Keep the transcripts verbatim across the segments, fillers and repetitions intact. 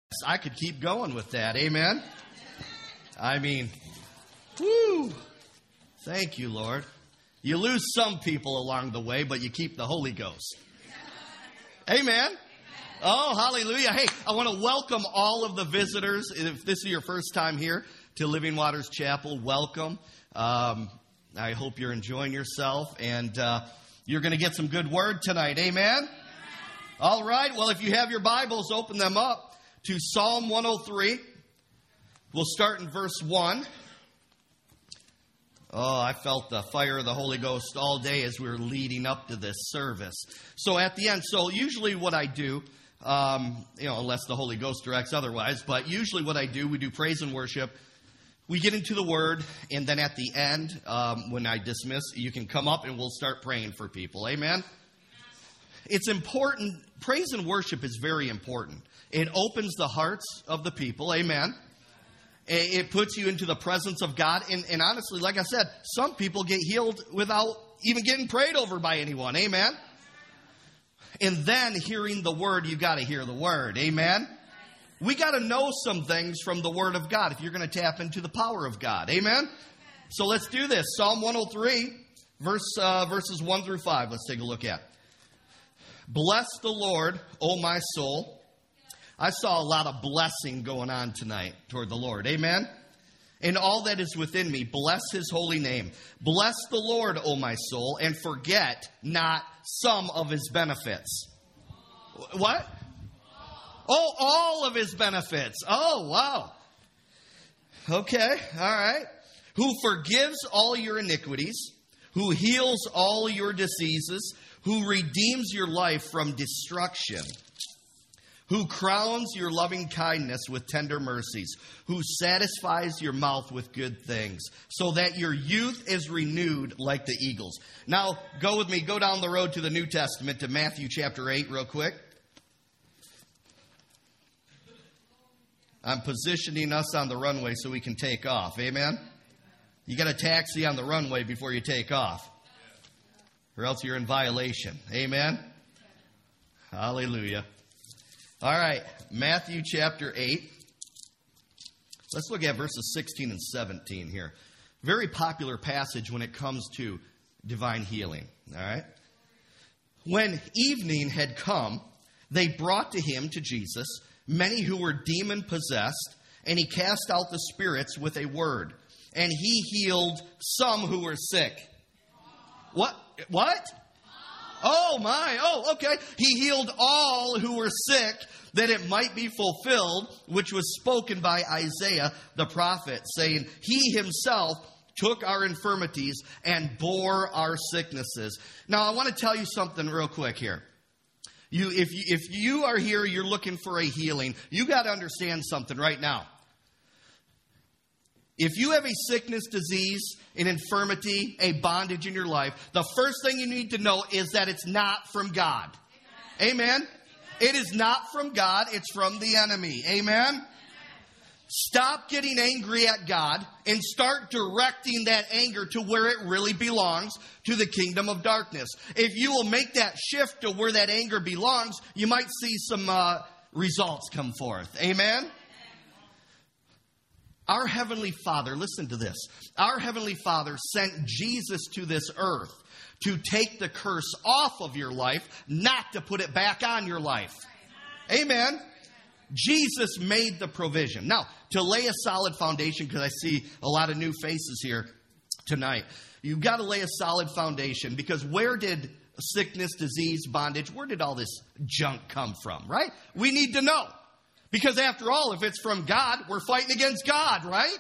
I could keep going with that. Amen? I mean, whoo. Thank you, Lord. You lose some people along the way, but you keep the Holy Ghost. Amen? Oh, hallelujah. Hey, I want to welcome all of the visitors. If this is your first time here to Living Waters Chapel, welcome. Um, I hope you're enjoying yourself, and uh, you're going to get some good word tonight. Amen? All right. Well, if you have your Bibles, open them up to Psalm one oh three. We'll start in verse one. Oh, I felt the fire of the Holy Ghost all day as we were leading up to this service. So at the end, so usually what I do, um, you know, unless the Holy Ghost directs otherwise, but usually what I do, we do praise and worship. We get into the Word, and then at the end, um, when I dismiss, you can come up and we'll start praying for people. Amen? It's important. Praise and worship is very important. It opens the hearts of the people. Amen. It puts you into the presence of God. And, and honestly, like I said, some people get healed without even getting prayed over by anyone. Amen. And then hearing the Word, you got to hear the Word. Amen. We got to know some things from the Word of God if you're going to tap into the power of God. Amen. So let's do this. Psalm one oh three, verse uh, verses one through five. Let's take a look at. Bless the Lord, O my soul. I saw a lot of blessing going on tonight toward the Lord. Amen? And all that is within me, bless His holy name. Bless the Lord, O my soul, and forget not some of His benefits. What? Oh, all of His benefits. Oh, wow. Okay, all right. Who forgives all your iniquities, who heals all your diseases, who redeems your life from destruction, who crowns your loving kindness with tender mercies, who satisfies your mouth with good things, so that your youth is renewed like the eagles. Now, go with me, go down the road to the New Testament, to Matthew chapter eight real quick. I'm positioning us on the runway so we can take off. Amen? You got a taxi on the runway before you take off, or else you're in violation. Amen? Hallelujah. All right, Matthew chapter eight. Let's look at verses sixteen and seventeen here. Very popular passage when it comes to divine healing. All right. When evening had come, they brought to him, to Jesus, many who were demon-possessed, and he cast out the spirits with a word. And he healed some who were sick. What? What? Oh, my. Oh, okay. He healed all who were sick, that it might be fulfilled, which was spoken by Isaiah the prophet, saying, He Himself took our infirmities and bore our sicknesses. Now, I want to tell you something real quick here. You, if you, if you are here, you're looking for a healing, you got to understand something right now. If you have a sickness, disease, an infirmity, a bondage in your life, the first thing you need to know is that it's not from God. Amen? Amen? It is not from God. It's from the enemy. Amen? Amen? Stop getting angry at God and start directing that anger to where it really belongs, to the kingdom of darkness. If you will make that shift to where that anger belongs, you might see some uh, results come forth. Amen? Our Heavenly Father, listen to this. Our Heavenly Father sent Jesus to this earth to take the curse off of your life, not to put it back on your life. Amen. Jesus made the provision. Now, to lay a solid foundation, because I see a lot of new faces here tonight, you've got to lay a solid foundation, because where did sickness, disease, bondage, where did all this junk come from, right? We need to know. Because after all, if it's from God, we're fighting against God, right?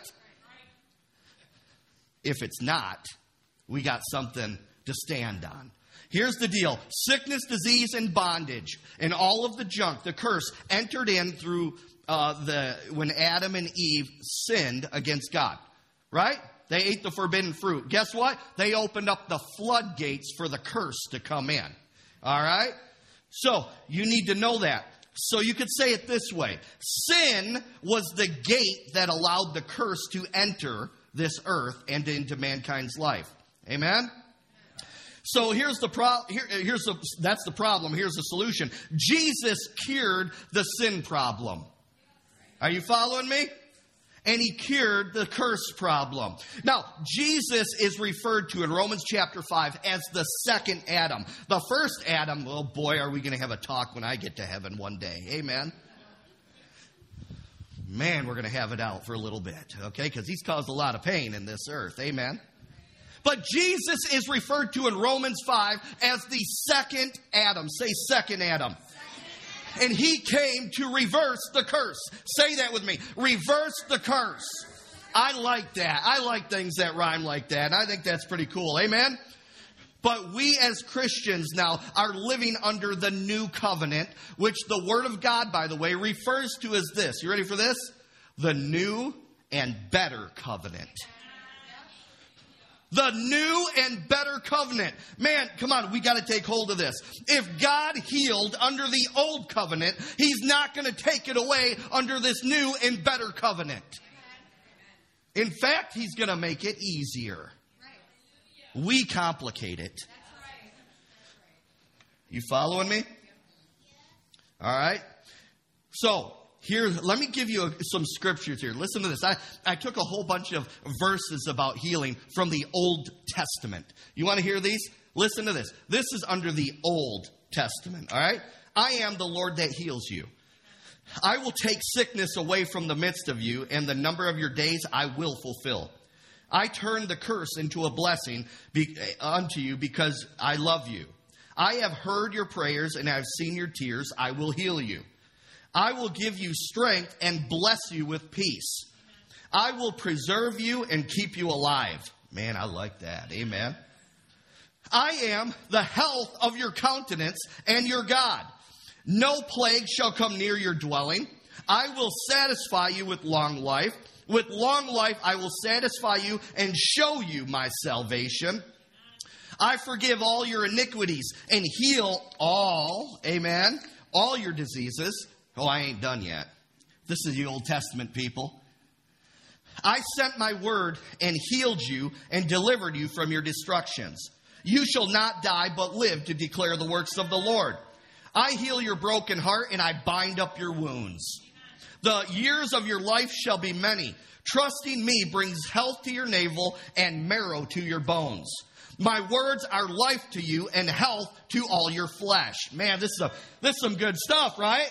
If it's not, we got something to stand on. Here's the deal. Sickness, disease, and bondage, and all of the junk, the curse, entered in through uh, the when Adam and Eve sinned against God, right? They ate the forbidden fruit. Guess what? They opened up the floodgates for the curse to come in. All right? So, you need to know that. So you could say it this way. Sin was the gate that allowed the curse to enter this earth and into mankind's life. Amen? So here's the pro- here, here's the that's the problem. Here's the solution. Jesus cured the sin problem. Are you following me? And he cured the curse problem. Now, Jesus is referred to in Romans chapter five as the second Adam. The first Adam, oh boy, are we going to have a talk when I get to heaven one day. Amen. Man, we're going to have it out for a little bit, okay? Because he's caused a lot of pain in this earth. Amen. But Jesus is referred to in Romans five as the second Adam. Say second Adam. And he came to reverse the curse. Say that with me. Reverse the curse. I like that. I like things that rhyme like that. I think that's pretty cool. Amen? But we as Christians now are living under the new covenant, which the Word of God, by the way, refers to as this. You ready for this? The new and better covenant. The new and better covenant. Man, come on, we got to take hold of this. If God healed under the old covenant, he's not going to take it away under this new and better covenant. In fact, he's going to make it easier. We complicate it. You following me? All right. So, here, let me give you a, some scriptures here. Listen to this. I, I took a whole bunch of verses about healing from the Old Testament. You want to hear these? Listen to this. This is under the Old Testament, all right? I am the Lord that heals you. I will take sickness away from the midst of you, and the number of your days I will fulfill. I turn the curse into a blessing be, unto you because I love you. I have heard your prayers, and I have seen your tears. I will heal you. I will give you strength and bless you with peace. I will preserve you and keep you alive. Man, I like that. Amen. I am the health of your countenance and your God. No plague shall come near your dwelling. I will satisfy you with long life. With long life I will satisfy you and show you my salvation. I forgive all your iniquities and heal all, amen, all your diseases. Oh, I ain't done yet. This is the Old Testament, people. I sent my word and healed you and delivered you from your destructions. You shall not die but live to declare the works of the Lord. I heal your broken heart and I bind up your wounds. The years of your life shall be many. Trusting me brings health to your navel and marrow to your bones. My words are life to you and health to all your flesh. Man, this is a, this is some good stuff, right?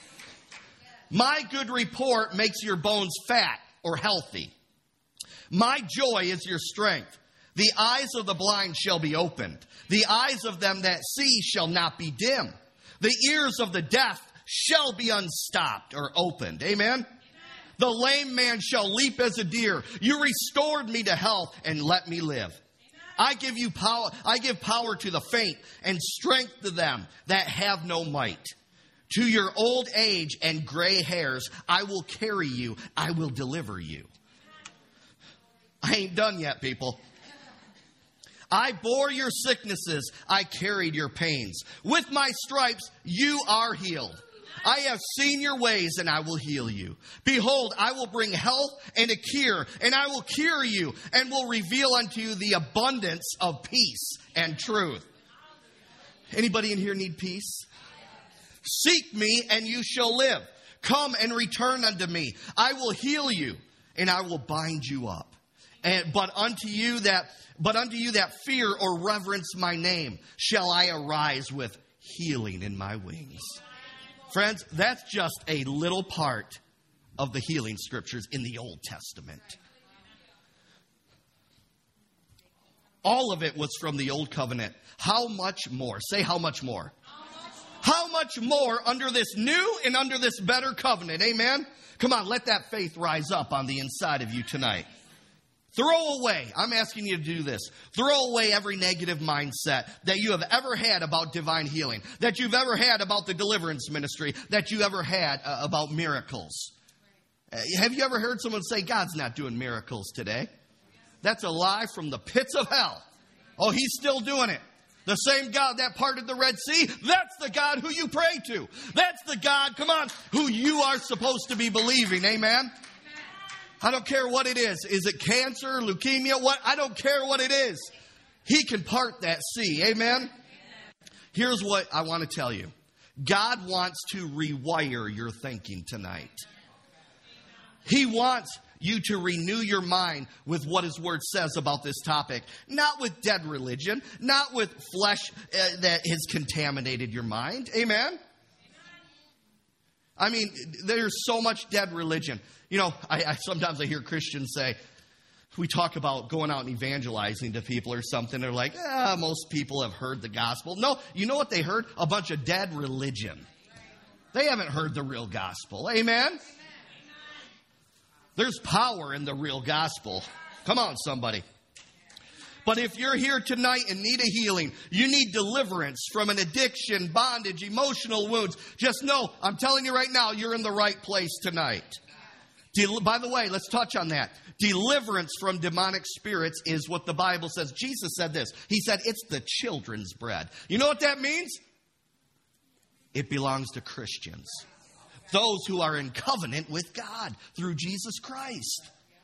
My good report makes your bones fat or healthy. My joy is your strength. The eyes of the blind shall be opened. The eyes of them that see shall not be dim. The ears of the deaf shall be unstopped or opened. Amen? Amen. The lame man shall leap as a deer. You restored me to health and let me live. Amen. I give you power. I give power to the faint and strength to them that have no might. To your old age and gray hairs, I will carry you. I will deliver you. I ain't done yet, people. I bore your sicknesses. I carried your pains. With my stripes, you are healed. I have seen your ways and I will heal you. Behold, I will bring health and a cure, and I will cure you and will reveal unto you the abundance of peace and truth. Anybody in here need peace? Seek me and you shall live. Come and return unto me. I will heal you and I will bind you up. And but unto you that but unto you that fear or reverence my name shall I arise with healing in my wings. Friends, that's just a little part of the healing scriptures in the Old Testament. All of it was from the Old Covenant. How much more? Say how much more? How much more under this new and under this better covenant? Amen? Come on, let that faith rise up on the inside of you tonight. Throw away, I'm asking you to do this. Throw away every negative mindset that you have ever had about divine healing, that you've ever had about the deliverance ministry, that you ever had uh, about miracles. Uh, have you ever heard someone say, God's not doing miracles today? That's a lie from the pits of hell. Oh, he's still doing it. The same God that parted the Red Sea, that's the God who you pray to. That's the God, come on, who you are supposed to be believing. Amen? I don't care what it is. Is it cancer, leukemia? What? I don't care what it is. He can part that sea. Amen? Here's what I want to tell you. God wants to rewire your thinking tonight. He wants you to renew your mind with what His Word says about this topic. Not with dead religion, not with flesh uh, that has contaminated your mind. Amen? I mean, there's so much dead religion. You know, I, I sometimes I hear Christians say, we talk about going out and evangelizing to people or something. They're like, ah, most people have heard the gospel. No, you know what they heard? A bunch of dead religion. They haven't heard the real gospel. Amen? There's power in the real gospel. Come on, somebody. But if you're here tonight and need a healing, you need deliverance from an addiction, bondage, emotional wounds, just know, I'm telling you right now, you're in the right place tonight. Del- By the way, let's touch on that. Deliverance from demonic spirits is what the Bible says. Jesus said this. He said, it's the children's bread. You know what that means? It belongs to Christians. Those who are in covenant with God through Jesus Christ.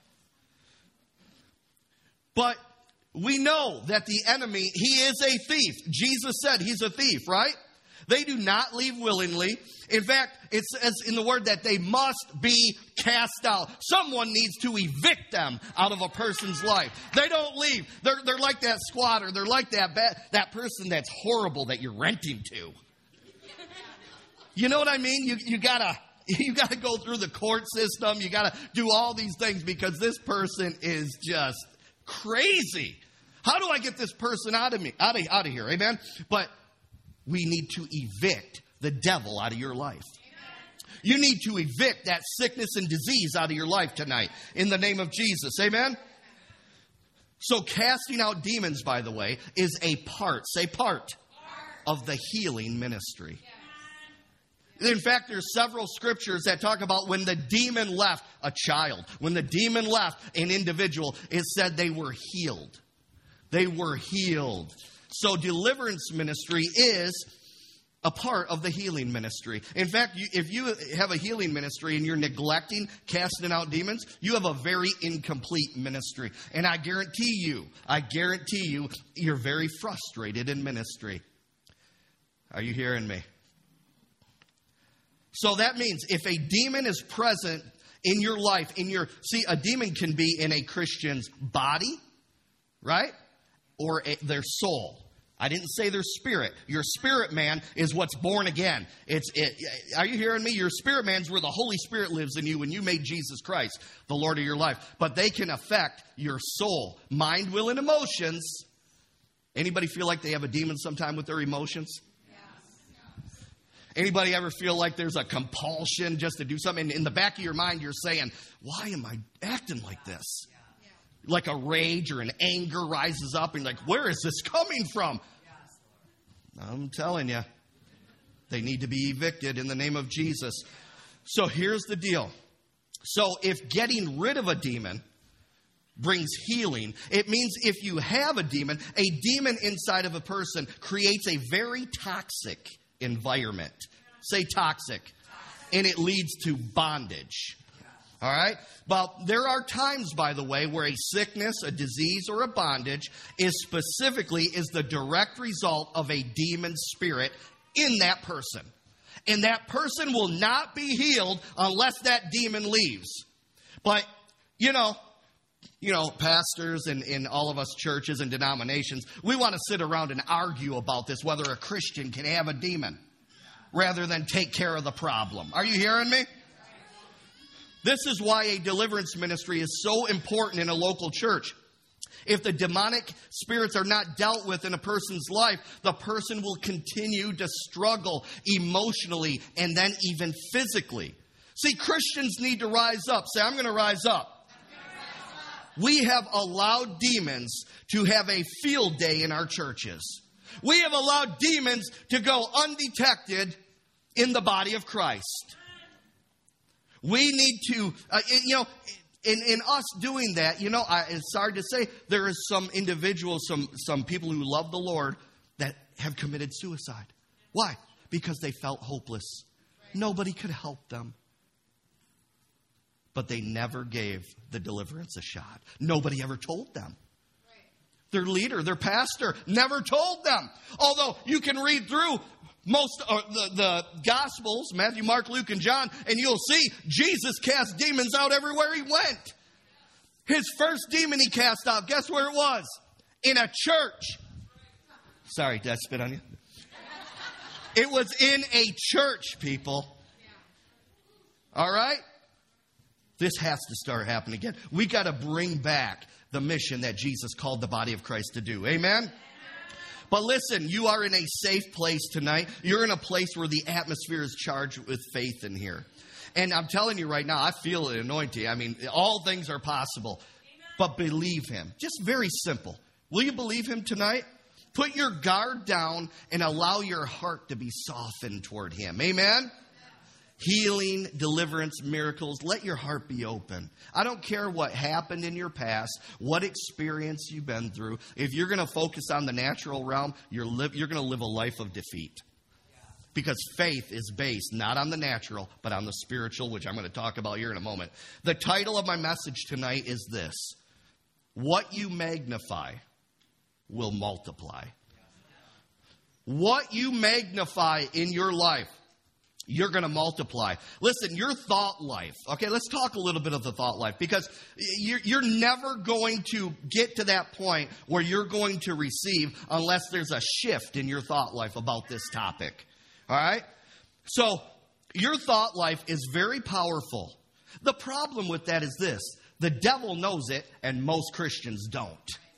But we know that the enemy, he is a thief. Jesus said he's a thief, right? They do not leave willingly. In fact, it says in the Word that they must be cast out. Someone needs to evict them out of a person's life. They don't leave. They're, they're like that squatter. They're like that, bad, that person that's horrible that you're renting to. You know what I mean? You, you gotta, you gotta go through the court system. You gotta do all these things because this person is just crazy. How do I get this person out of me, out of, out of here? Amen? But we need to evict the devil out of your life. You need to evict that sickness and disease out of your life tonight in the name of Jesus. Amen? So casting out demons, by the way, is a part, say part, of the healing ministry. In fact, there's several scriptures that talk about when the demon left a child, when the demon left an individual, it said they were healed. They were healed. So deliverance ministry is a part of the healing ministry. In fact, you, if you have a healing ministry and you're neglecting casting out demons, you have a very incomplete ministry. And I guarantee you, I guarantee you, you're very frustrated in ministry. Are you hearing me? So that means if a demon is present in your life, in your, see, a demon can be in a Christian's body, right? Or a, their soul. I didn't say their spirit. Your spirit man is what's born again. It's. It, are you hearing me? Your spirit man's where the Holy Spirit lives in you when you made Jesus Christ the Lord of your life. But they can affect your soul, mind, will, and emotions. Anybody feel like they have a demon sometime with their emotions? Anybody ever feel like there's a compulsion just to do something? In the back of your mind, you're saying, why am I acting like this? Like a rage or an anger rises up and you're like, where is this coming from? I'm telling you, they need to be evicted in the name of Jesus. So here's the deal. So if getting rid of a demon brings healing, it means if you have a demon, a demon inside of a person creates a very toxic environment. Say toxic. And it leads to bondage. All right? But there are times, by the way, where a sickness, a disease, or a bondage is specifically is the direct result of a demon spirit in that person. And that person will not be healed unless that demon leaves. But, you know, you know, pastors and in all of us churches and denominations, we want to sit around and argue about this, whether a Christian can have a demon, rather than take care of the problem. Are you hearing me? This is why a deliverance ministry is so important in a local church. If the demonic spirits are not dealt with in a person's life, the person will continue to struggle emotionally and then even physically. See, Christians need to rise up. Say, I'm going to rise up. We have allowed demons to have a field day in our churches. We have allowed demons to go undetected in the body of Christ. We need to, uh, you know, in, in us doing that, you know, I, it's hard to say, there is some individuals, some, some people who love the Lord that have committed suicide. Why? Because they felt hopeless. Nobody could help them. But they never gave the deliverance a shot. Nobody ever told them. Their leader, their pastor, never told them. Although you can read through most of the, the Gospels, Matthew, Mark, Luke, and John, and you'll see Jesus cast demons out everywhere he went. His first demon he cast out, guess where it was? In a church. Sorry, did I spit on you? It was in a church, people. All right? This has to start happening again. We got to bring back the mission that Jesus called the body of Christ to do. Amen? But listen, you are in a safe place tonight. You're in a place where the atmosphere is charged with faith in here. And I'm telling you right now, I feel the anointing. I mean, all things are possible. But believe him. Just very simple. Will you believe him tonight? Put your guard down and allow your heart to be softened toward him. Amen? Healing, deliverance, miracles. Let your heart be open. I don't care what happened in your past, what experience you've been through. If you're going to focus on the natural realm, you're, li- you're going to live a life of defeat. Because faith is based not on the natural, but on the spiritual, which I'm going to talk about here in a moment. The title of my message tonight is this: What you magnify will multiply. What you magnify in your life, you're going to multiply. Listen, your thought life. Okay, let's talk a little bit of the thought life, because you're, you're never going to get to that point where you're going to receive unless there's a shift in your thought life about this topic. All right? So your thought life is very powerful. The problem with that is this: the devil knows it, and most Christians don't.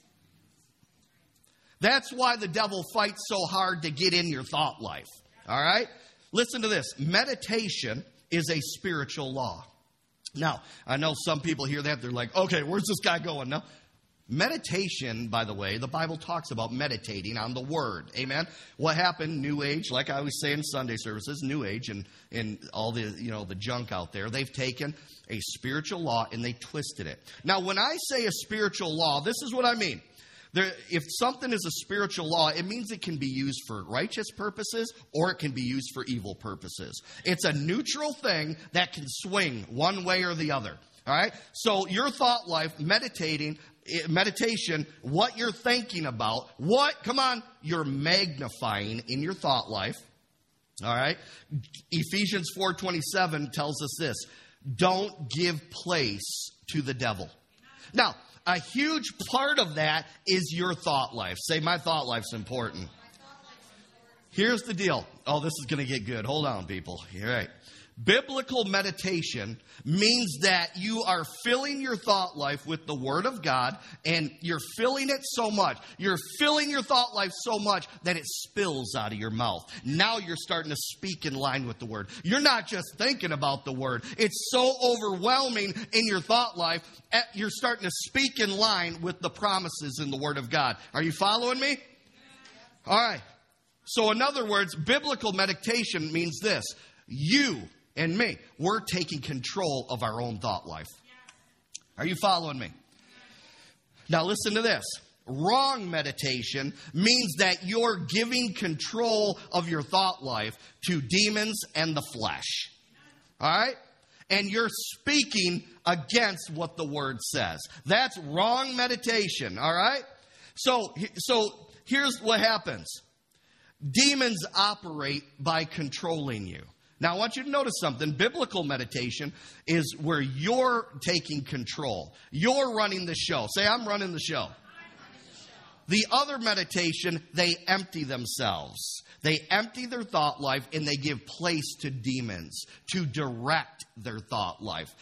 That's why the devil fights so hard to get in your thought life. All right? Listen to this. Meditation is a spiritual law. Now, I know some people hear that. They're like, okay, where's this guy going now? Meditation, by the way, the Bible talks about meditating on the Word. Amen? What happened, New Age, like I always say in Sunday services, New Age and, and all the, you know, the junk out there, they've taken a spiritual law and they twisted it. Now, when I say a spiritual law, this is what I mean. There, if something is a spiritual law, it means it can be used for righteous purposes or it can be used for evil purposes. It's a neutral thing that can swing one way or the other. All right? So your thought life, meditating, meditation, what you're thinking about, what, come on, you're magnifying in your thought life. All right? Ephesians four twenty-seven tells us this: don't give place to the devil. Now, a huge part of that is your thought life. Say, my thought life's important. Here's the deal. Oh, this is going to get good. Hold on, people. All right. Biblical meditation means that you are filling your thought life with the Word of God, and you're filling it so much. You're filling your thought life so much that it spills out of your mouth. Now you're starting to speak in line with the Word. You're not just thinking about the Word. It's so overwhelming in your thought life, you're starting to speak in line with the promises in the Word of God. Are you following me? All right. So in other words, biblical meditation means this: you and me, we're taking control of our own thought life. Are you following me? Now listen to this. Wrong meditation means that you're giving control of your thought life to demons and the flesh. All right? And you're speaking against what the Word says. That's wrong meditation. All right? So, so here's what happens. Demons operate by controlling you. Now, I want you to notice something. Biblical meditation is where you're taking control. You're running the show. Say, I'm running the show. The other meditation, they empty themselves. They empty their thought life and they give place to demons to direct their thought life.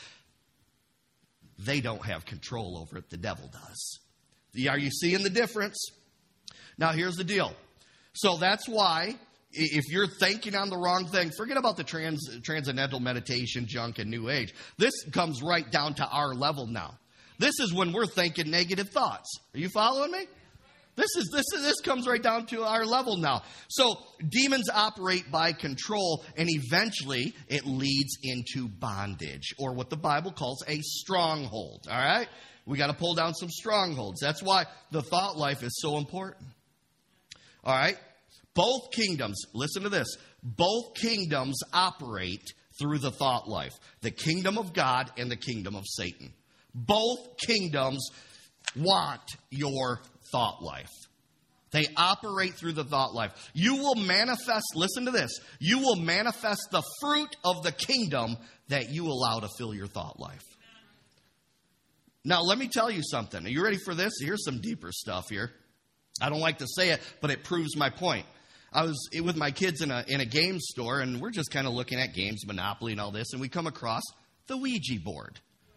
They don't have control over it. The devil does. Are you seeing the difference? Now, here's the deal. So that's why, if you're thinking on the wrong thing, forget about the trans, transcendental meditation junk and New Age. This comes right down to our level now. This is when we're thinking negative thoughts. Are you following me? This is this is this comes right down to our level now. So demons operate by control, and eventually it leads into bondage, or what the Bible calls a stronghold. All right? We got to pull down some strongholds. That's why the thought life is so important. All right? Both kingdoms, listen to this, both kingdoms operate through the thought life. The kingdom of God and the kingdom of Satan. Both kingdoms want your thought life. They operate through the thought life. You will manifest, listen to this, you will manifest the fruit of the kingdom that you allow to fill your thought life. Now, let me tell you something. Are you ready for this? Here's some deeper stuff here. I don't like to say it, but it proves my point. I was with my kids in a in a game store, and we're just kind of looking at games, Monopoly and all this, and we come across the Ouija board.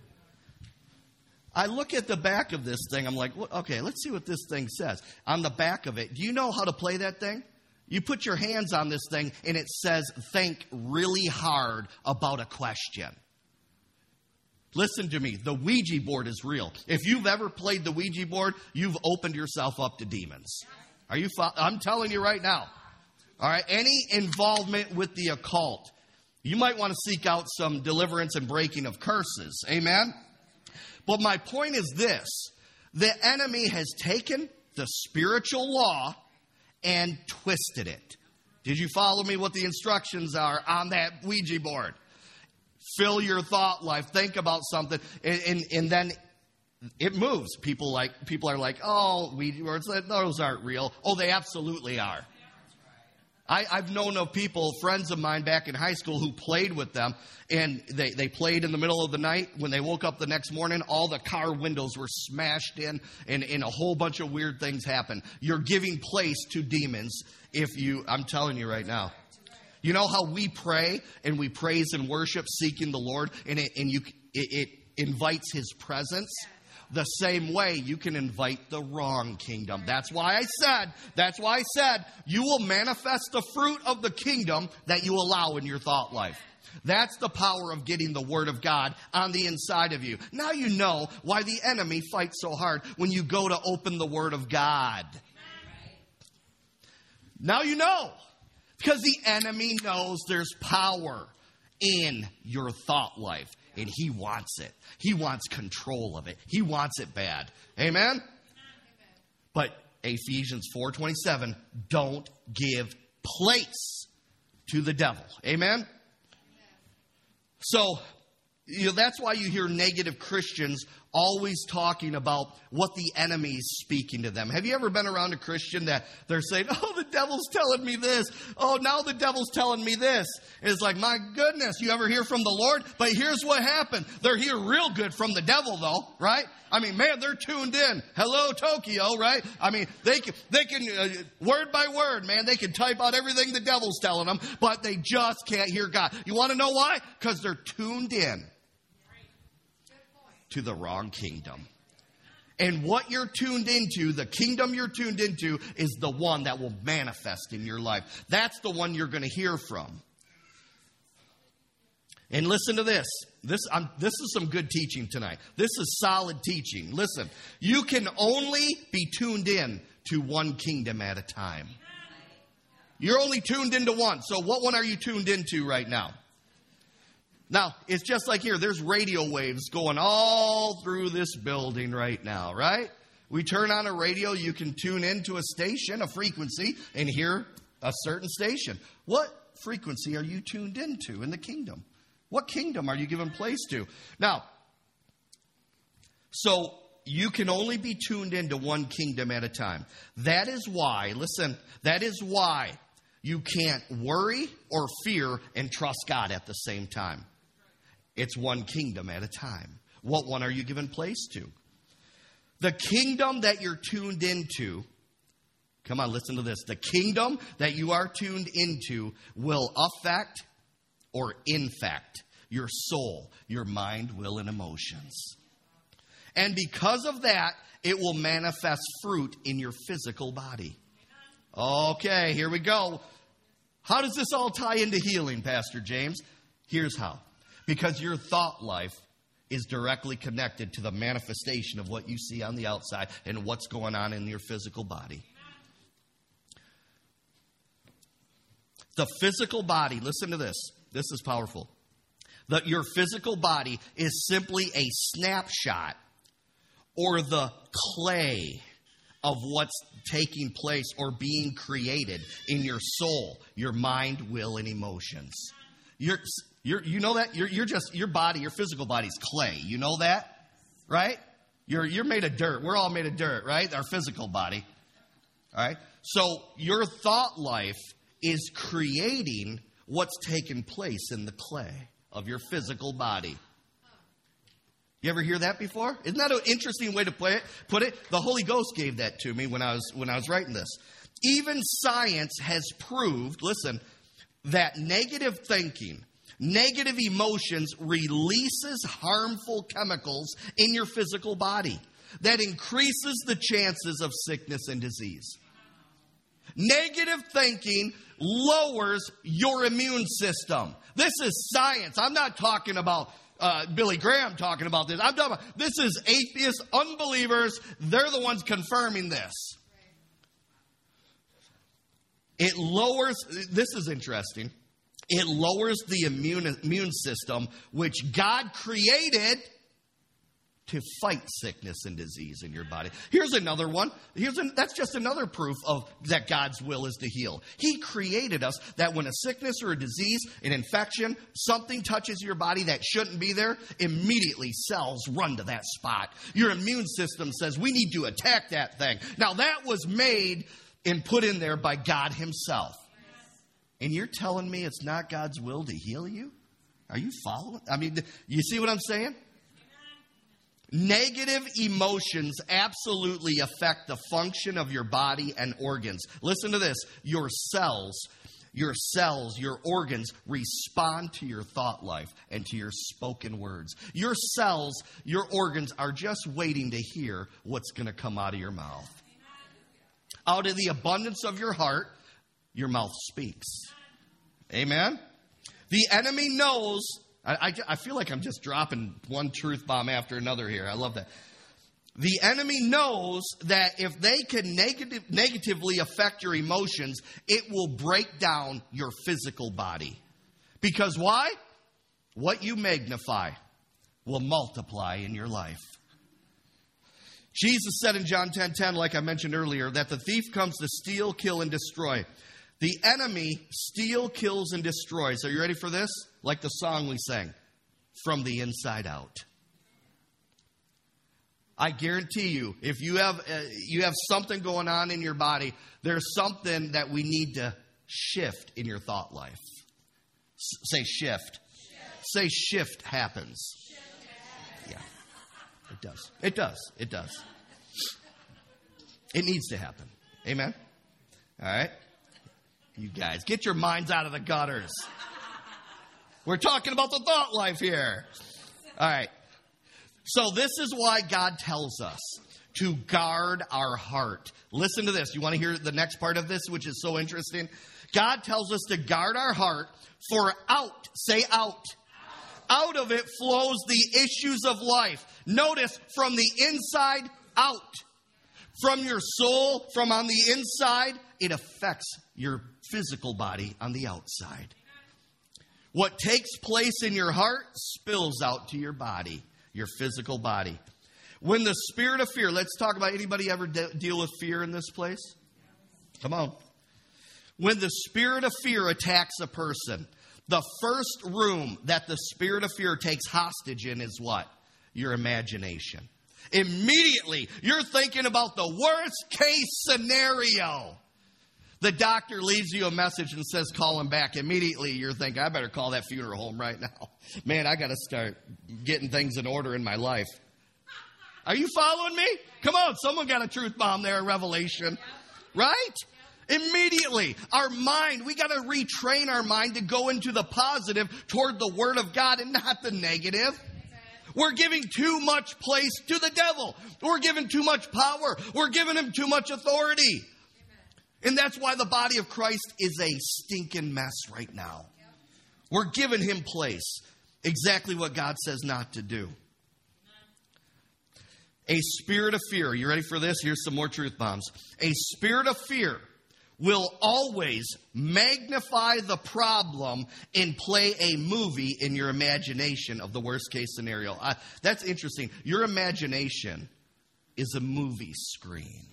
I look at the back of this thing. I'm like, well, okay, let's see what this thing says. On the back of it, do you know how to play that thing? You put your hands on this thing, and it says, think really hard about a question. Listen to me. The Ouija board is real. If you've ever played the Ouija board, you've opened yourself up to demons. Are you? Fo- I'm telling you right now. All right. Any involvement with the occult, you might want to seek out some deliverance and breaking of curses. Amen. But my point is this. The enemy has taken the spiritual law and twisted it. Did you follow me what the instructions are on that Ouija board? Fill your thought life. Think about something. And, and, and then it moves. People like people are like, oh, Ouija boards, those aren't real. Oh, they absolutely are. I, I've known of people, friends of mine back in high school who played with them, and they, they played in the middle of the night. When they woke up the next morning, all the car windows were smashed in, and, and a whole bunch of weird things happened. You're giving place to demons if you, I'm telling you right now. You know how we pray, and we praise and worship, seeking the Lord, and it, and you it, it invites His presence? The same way you can invite the wrong kingdom. That's why I said, that's why I said, you will manifest the fruit of the kingdom that you allow in your thought life. That's the power of getting the Word of God on the inside of you. Now you know why the enemy fights so hard when you go to open the Word of God. Now you know. Because the enemy knows there's power in your thought life. And he wants it. He wants control of it. He wants it bad. Amen? Amen. But Ephesians four twenty-seven, don't give place to the devil. Amen? Amen. So, you know, that's why you hear negative Christians always talking about what the enemy is speaking to them. Have you ever been around a Christian that they're saying, oh, the devil's telling me this. Oh, now the devil's telling me this. And it's like, my goodness, you ever hear from the Lord? But here's what happened. They're here real good from the devil, though, right? I mean, man, they're tuned in. Hello, Tokyo, right? I mean, they can, they can uh, word by word, man, they can type out everything the devil's telling them, but they just can't hear God. You want to know why? Because they're tuned in to the wrong kingdom. And what you're tuned into, the kingdom you're tuned into, is the one that will manifest in your life. That's the one you're going to hear from. And listen to this. This, um, this is some good teaching tonight. This is solid teaching. Listen, you can only be tuned in to one kingdom at a time. You're only tuned into one. So what one are you tuned into right now? Now, it's just like here. There's radio waves going all through this building right now, right? We turn on a radio. You can tune into a station, a frequency, and hear a certain station. What frequency are you tuned into in the kingdom? What kingdom are you given place to? Now, so you can only be tuned into one kingdom at a time. That is why, listen, that is why you can't worry or fear and trust God at the same time. It's one kingdom at a time. What one are you given place to? The kingdom that you're tuned into, come on, listen to this. The kingdom that you are tuned into will affect or infect your soul, your mind, will, and emotions. And because of that, it will manifest fruit in your physical body. Okay, here we go. How does this all tie into healing, Pastor James? Here's how. Because your thought life is directly connected to the manifestation of what you see on the outside and what's going on in your physical body. The physical body, listen to this. This is powerful. That your physical body is simply a snapshot or the clay of what's taking place or being created in your soul, your mind, will, and emotions. You're, you're, you know that? You're, you're just, your body, your physical body's clay. You know that? Right? You're, you're made of dirt. We're all made of dirt, right? Our physical body. All right? So your thought life is creating what's taking place in the clay of your physical body. You ever hear that before? Isn't that an interesting way to put it? Put it? The Holy Ghost gave that to me when I was when I was writing this. Even science has proved, listen, that negative thinking, negative emotions releases harmful chemicals in your physical body that increases the chances of sickness and disease. Negative thinking lowers your immune system. This is science. I'm not talking about uh, Billy Graham talking about this. I'm talking about this is atheists, unbelievers. They're the ones confirming this. It lowers, this is interesting. It lowers the immune, immune system, which God created to fight sickness and disease in your body. Here's another one. Here's an, that's just another proof of that God's will is to heal. He created us that when a sickness or a disease, an infection, something touches your body that shouldn't be there, immediately cells run to that spot. Your immune system says, we need to attack that thing. Now that was made and put in there by God himself. And you're telling me it's not God's will to heal you? Are you following? I mean, you see what I'm saying? Negative emotions absolutely affect the function of your body and organs. Listen to this. Your cells, your cells, your organs respond to your thought life and to your spoken words. Your cells, your organs are just waiting to hear what's going to come out of your mouth. Out of the abundance of your heart, your mouth speaks. Amen? The enemy knows... I, I, I feel like I'm just dropping one truth bomb after another here. I love that. The enemy knows that if they can negative, negatively affect your emotions, it will break down your physical body. Because why? What you magnify will multiply in your life. Jesus said in John ten ten, like I mentioned earlier, that the thief comes to steal, kill, and destroy. The enemy steals, kills, and destroys. Are you ready for this? Like the song we sang, from the inside out. I guarantee you, if you have uh, you have something going on in your body, there's something that we need to shift in your thought life. S- say shift. shift. Say shift happens. Shift. Yeah, it does. It does. It does. It needs to happen. Amen? All right? You guys, get your minds out of the gutters. We're talking about the thought life here. All right. So this is why God tells us to guard our heart. Listen to this. You want to hear the next part of this, which is so interesting? God tells us to guard our heart, for out, say out. Out of it flows the issues of life. Notice, from the inside out. From your soul, from on the inside, it affects your physical body on the outside. What takes place in your heart spills out to your body, your physical body. When the spirit of fear, let's talk about, anybody ever de- deal with fear in this place? Come on. When the spirit of fear attacks a person, the first room that the spirit of fear takes hostage in is what? Your imagination. Immediately, you're thinking about the worst case scenario. The doctor leaves you a message and says, call him back. Immediately, you're thinking, I better call that funeral home right now. Man, I got to start getting things in order in my life. Are you following me? Come on, someone got a truth bomb there, a revelation. Right? Immediately, our mind, we got to retrain our mind to go into the positive toward the Word of God and not the negative. We're giving too much place to the devil. We're giving too much power. We're giving him too much authority. And that's why the body of Christ is a stinking mess right now. We're giving him place. Exactly what God says not to do. A spirit of fear. You ready for this? Here's some more truth bombs. A spirit of fear will always magnify the problem and play a movie in your imagination of the worst case scenario. Uh, that's interesting. Your imagination is a movie screen.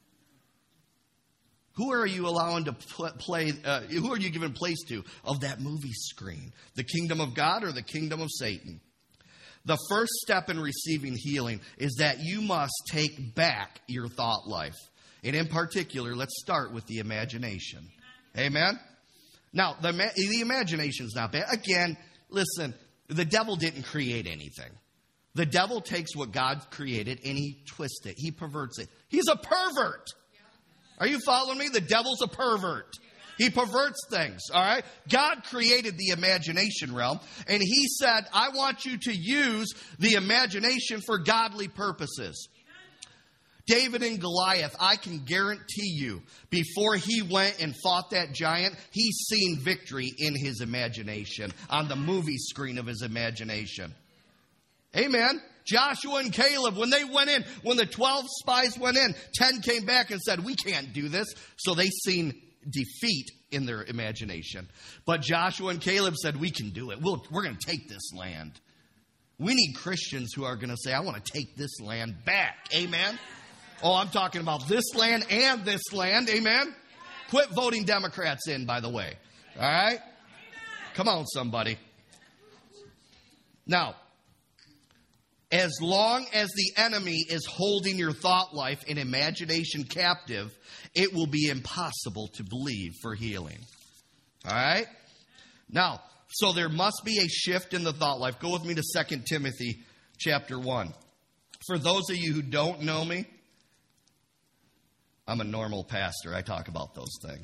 Who are you allowing to play, uh, who are you giving place to of that movie screen? The kingdom of God or the kingdom of Satan? The first step in receiving healing is that you must take back your thought life. And in particular, let's start with the imagination. Amen? Now, the, the imagination's not bad. Again, listen, the devil didn't create anything. The devil takes what God created and he twists it. He perverts it. He's a pervert. Are you following me? The devil's a pervert. He perverts things, all right? God created the imagination realm, and he said, I want you to use the imagination for godly purposes. David and Goliath, I can guarantee you, before he went and fought that giant, he's seen victory in his imagination, on the movie screen of his imagination. Amen. Joshua and Caleb, when they went in, when the twelve spies went in, ten came back and said, we can't do this. So they seen defeat in their imagination. But Joshua and Caleb said, we can do it. We'll, we're going to take this land. We need Christians who are going to say, I want to take this land back. Amen. Oh, I'm talking about this land and this land. Amen. Quit voting Democrats in, by the way. All right. Come on, somebody. Now, as long as the enemy is holding your thought life and imagination captive, it will be impossible to believe for healing. All right? Now, so there must be a shift in the thought life. Go with me to Second Timothy chapter one. For those of you who don't know me, I'm a normal pastor. I talk about those things.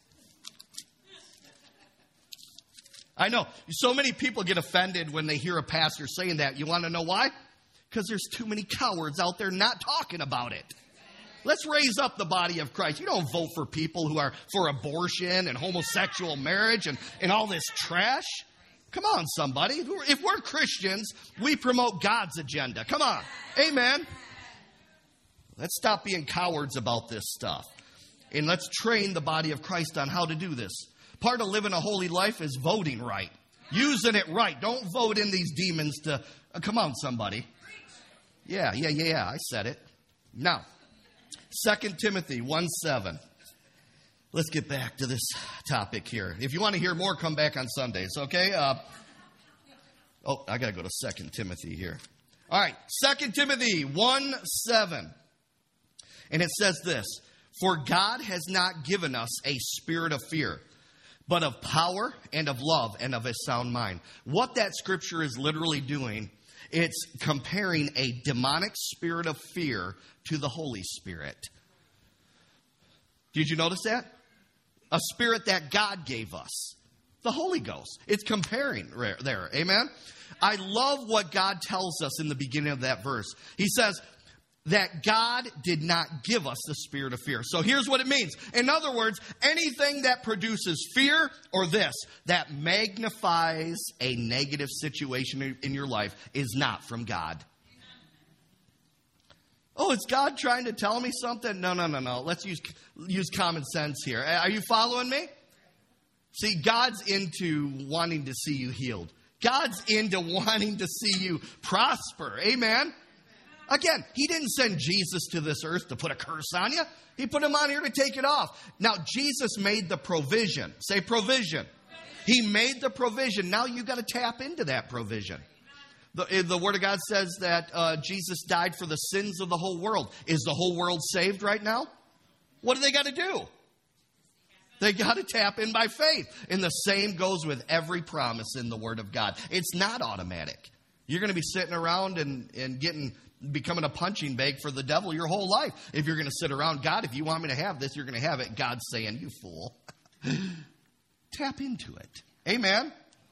I know. So many people get offended when they hear a pastor saying that. You want to know why? Because there's too many cowards out there not talking about it. Let's raise up the body of Christ. You don't vote for people who are for abortion and homosexual marriage and, and all this trash. Come on, somebody. If we're Christians, we promote God's agenda. Come on. Amen. Let's stop being cowards about this stuff. And let's train the body of Christ on how to do this. Part of living a holy life is voting right. Using it right. Don't vote in these demons to... Uh, come on, somebody. Yeah, yeah, yeah, yeah. I said it. Now, Second Timothy one seven. Let's get back to this topic here. If you want to hear more, come back on Sundays, okay? Uh, oh, I got to go to Second Timothy here. All right, Second Timothy one seven. And it says this, for God has not given us a spirit of fear, but of power and of love and of a sound mind. What that scripture is literally doing, it's comparing a demonic spirit of fear to the Holy Spirit. Did you notice that? A spirit that God gave us. The Holy Ghost. It's comparing there. Amen? I love what God tells us in the beginning of that verse. He says that God did not give us the spirit of fear. So here's what it means. In other words, anything that produces fear or this, that magnifies a negative situation in your life is not from God. Oh, is God trying to tell me something? No, no, no, no. Let's use, use common sense here. Are you following me? See, God's into wanting to see you healed. God's into wanting to see you prosper. Amen? Again, he didn't send Jesus to this earth to put a curse on you. He put him on here to take it off. Now, Jesus made the provision. Say provision. He made the provision. Now you got to tap into that provision. The, the Word of God says that uh, Jesus died for the sins of the whole world. Is the whole world saved right now? What do they got to do? They got to tap in by faith. And the same goes with every promise in the Word of God. It's not automatic. You're going to be sitting around and, and getting... becoming a punching bag for the devil your whole life. If you're going to sit around, God, if you want me to have this, you're going to have it. God's saying, you fool. Tap into it. Amen.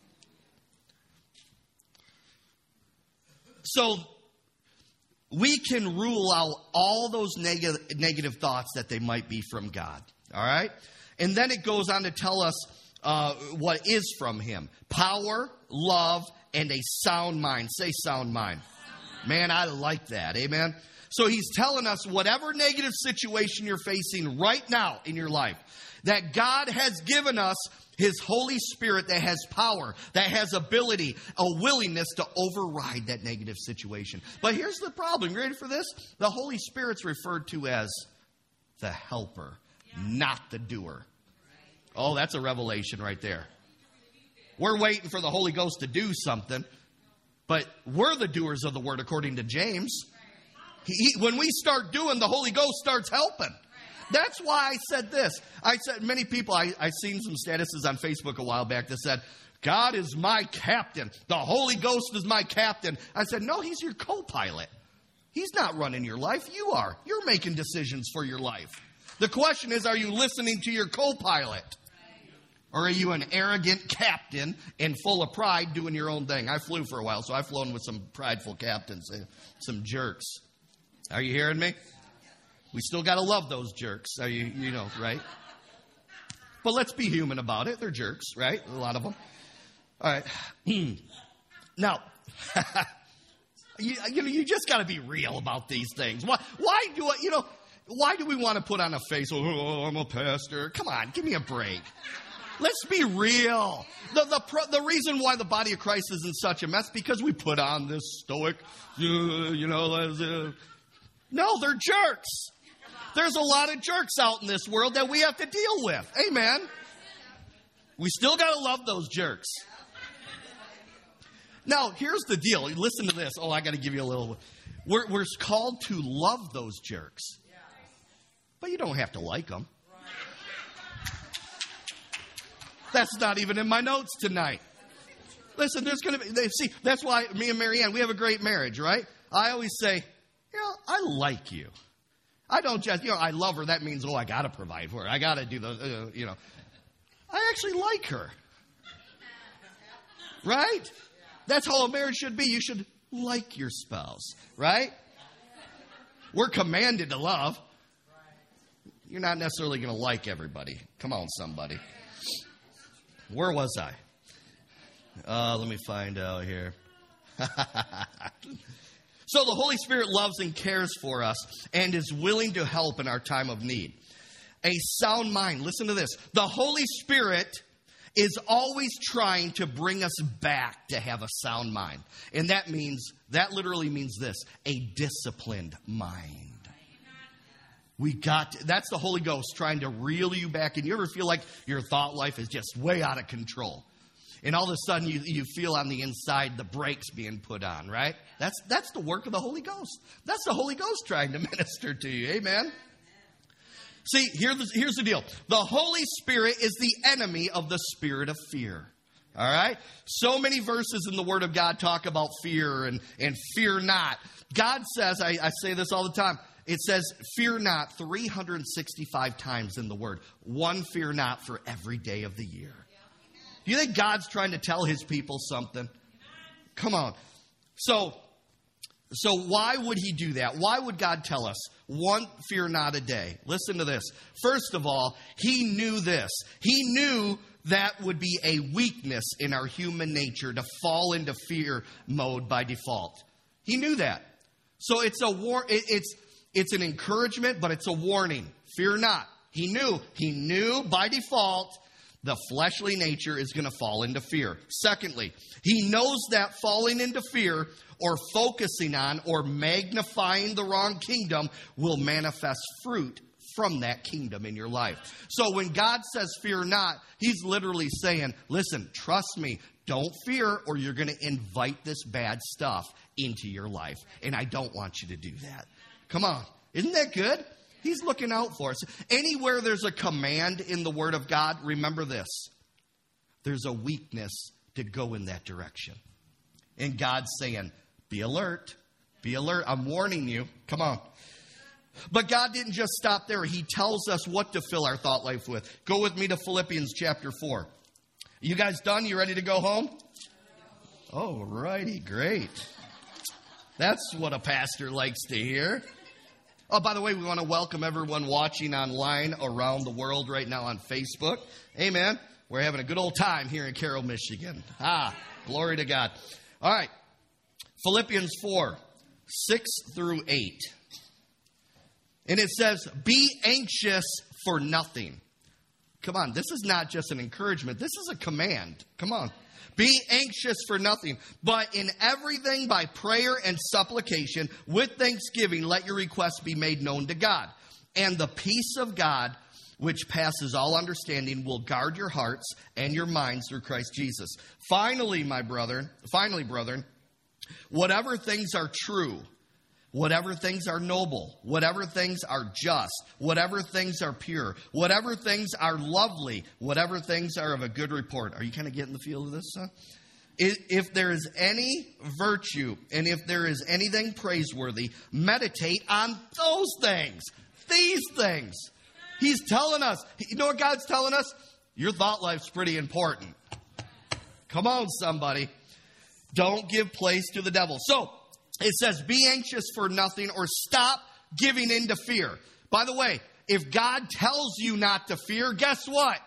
So we can rule out all those negative, negative thoughts that they might be from God. All right. And then it goes on to tell us uh, what is from him. Power, love, and a sound mind. Say sound mind. Man, I like that. Amen. So he's telling us whatever negative situation you're facing right now in your life, that God has given us his Holy Spirit that has power, that has ability, a willingness to override that negative situation. But here's the problem. You ready for this? The Holy Spirit's referred to as the helper, not the doer. Oh, that's a revelation right there. We're waiting for the Holy Ghost to do something. But we're the doers of the word, according to James. He, he, when we start doing, the Holy Ghost starts helping. That's why I said this. I said, many people, I, I seen some statuses on Facebook a while back that said, God is my captain. The Holy Ghost is my captain. I said, no, he's your co-pilot. He's not running your life. You are. You're making decisions for your life. The question is, are you listening to your co-pilot? Or are you an arrogant captain and full of pride doing your own thing? I flew for a while, so I've flown with some prideful captains, some jerks. Are you hearing me? We still got to love those jerks. Are you, you know, right? But let's be human about it. They're jerks, right? A lot of them. All right. Now, you, you know, you just got to be real about these things. Why, why do I, you know, why do we want to put on a face, oh, I'm a pastor? Come on, give me a break. Let's be real. The, the, the reason why the body of Christ is in such a mess, because we put on this stoic, uh, you know, uh, no, they're jerks. There's a lot of jerks out in this world that we have to deal with. Amen. We still got to love those jerks. Now, here's the deal. Listen to this. Oh, I got to give you a little. We're, we're called to love those jerks. But you don't have to like them. That's not even in my notes tonight. Listen, there's going to be, they, see, that's why me and Marianne, we have a great marriage, right? I always say, you know, I like you. I don't just, you know, I love her. That means, oh, I got to provide for her. I got to do the, uh, you know. I actually like her. Right? That's how a marriage should be. You should like your spouse, right? We're commanded to love. You're not necessarily going to like everybody. Come on, somebody. Where was I? Uh, let me find out here. So the Holy Spirit loves and cares for us and is willing to help in our time of need. A sound mind. Listen to this. The Holy Spirit is always trying to bring us back to have a sound mind. And that means, that literally means this, a disciplined mind. We got to, that's the Holy Ghost trying to reel you back. And you ever feel like your thought life is just way out of control? And all of a sudden you, you feel on the inside the brakes being put on, right? That's, that's the work of the Holy Ghost. That's the Holy Ghost trying to minister to you. Amen? See, here's, here's the deal. The Holy Spirit is the enemy of the spirit of fear. All right? So many verses in the Word of God talk about fear and, and fear not. God says, I, I say this all the time, it says, fear not three hundred sixty-five times in the Word. One fear not for every day of the year. Do you think God's trying to tell His people something? Come on. So, so why would He do that? Why would God tell us one fear not a day? Listen to this. First of all, He knew this. He knew that would be a weakness in our human nature to fall into fear mode by default. He knew that. So it's a war. It, it's it's an encouragement, but it's a warning. Fear not. He knew. He knew by default the fleshly nature is going to fall into fear. Secondly, He knows that falling into fear or focusing on or magnifying the wrong kingdom will manifest fruit from that kingdom in your life. So when God says fear not, He's literally saying, listen, trust me, don't fear or you're going to invite this bad stuff into your life. And I don't want you to do that. Come on. Isn't that good? He's looking out for us. Anywhere there's a command in the Word of God, remember this. There's a weakness to go in that direction. And God's saying, be alert. Be alert. I'm warning you. Come on. But God didn't just stop there. He tells us what to fill our thought life with. Go with me to Philippians chapter four. You guys done? You ready to go home? Oh, righty. Great. That's what a pastor likes to hear. Oh, by the way, we want to welcome everyone watching online around the world right now on Facebook. Amen. We're having a good old time here in Carroll, Michigan. Ah, glory to God. All right. Philippians four, six through eight. And it says, be anxious for nothing. Come on, this is not just an encouragement. This is a command. Come on. Be anxious for nothing, but in everything by prayer and supplication, with thanksgiving, let your requests be made known to God. And the peace of God, which passes all understanding, will guard your hearts and your minds through Christ Jesus. Finally, my brethren, finally, brethren, Whatever things are true, whatever things are noble, whatever things are just, whatever things are pure, whatever things are lovely, whatever things are of a good report. Are you kind of getting the feel of this? Huh? If there is any virtue and if there is anything praiseworthy, meditate on those things, these things. He's telling us, you know what God's telling us? Your thought life's pretty important. Come on, somebody. Don't give place to the devil. So, it says, be anxious for nothing or stop giving in to fear. By the way, if God tells you not to fear, guess what?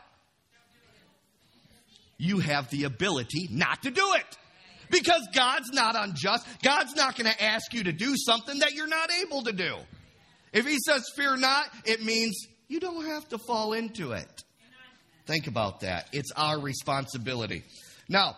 You have the ability not to do it. Because God's not unjust. God's not going to ask you to do something that you're not able to do. If he says fear not, it means you don't have to fall into it. Think about that. It's our responsibility. Now,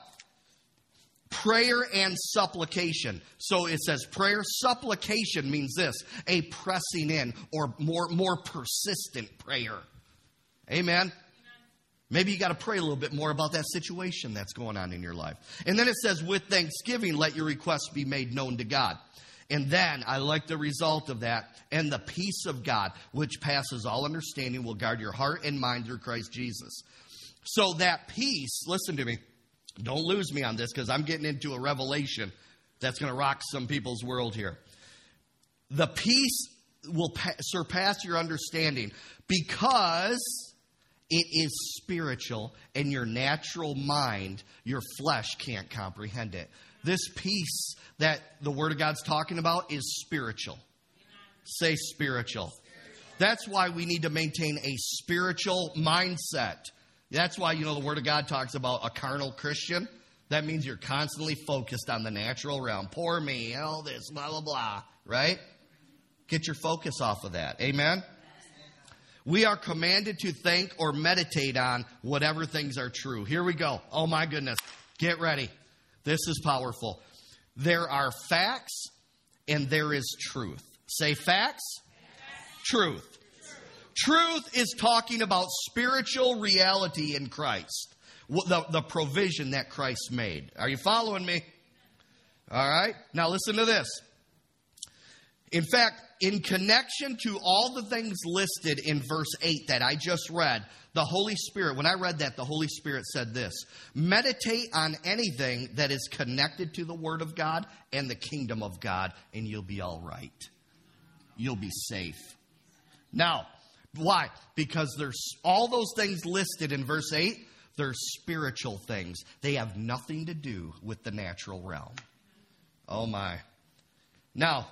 prayer and supplication. So it says prayer, supplication means this, a pressing in or more, more persistent prayer. Amen. Maybe you got to pray a little bit more about that situation that's going on in your life. And then it says, with thanksgiving, let your requests be made known to God. And then, I like the result of that, and the peace of God, which passes all understanding, will guard your heart and mind through Christ Jesus. So that peace, listen to me, don't lose me on this because I'm getting into a revelation that's going to rock some people's world here. The peace will pa- surpass your understanding because it is spiritual, and your natural mind, your flesh can't comprehend it. This peace that the Word of God's talking about is spiritual. Say spiritual. That's why we need to maintain a spiritual mindset. That's why, you know, the Word of God talks about a carnal Christian. That means you're constantly focused on the natural realm. Poor me, all this, blah, blah, blah. Right? Get your focus off of that. Amen? We are commanded to think or meditate on whatever things are true. Here we go. Oh, my goodness. Get ready. This is powerful. There are facts and there is truth. Say facts, truth. Truth is talking about spiritual reality in Christ. The, the provision that Christ made. Are you following me? All right. Now listen to this. In fact, in connection to all the things listed in verse eight that I just read, the Holy Spirit, when I read that, the Holy Spirit said this: meditate on anything that is connected to the Word of God and the kingdom of God, and you'll be all right. You'll be safe. Now, why? Because there's all those things listed in verse eight, they're spiritual things. They have nothing to do with the natural realm. Oh my. Now,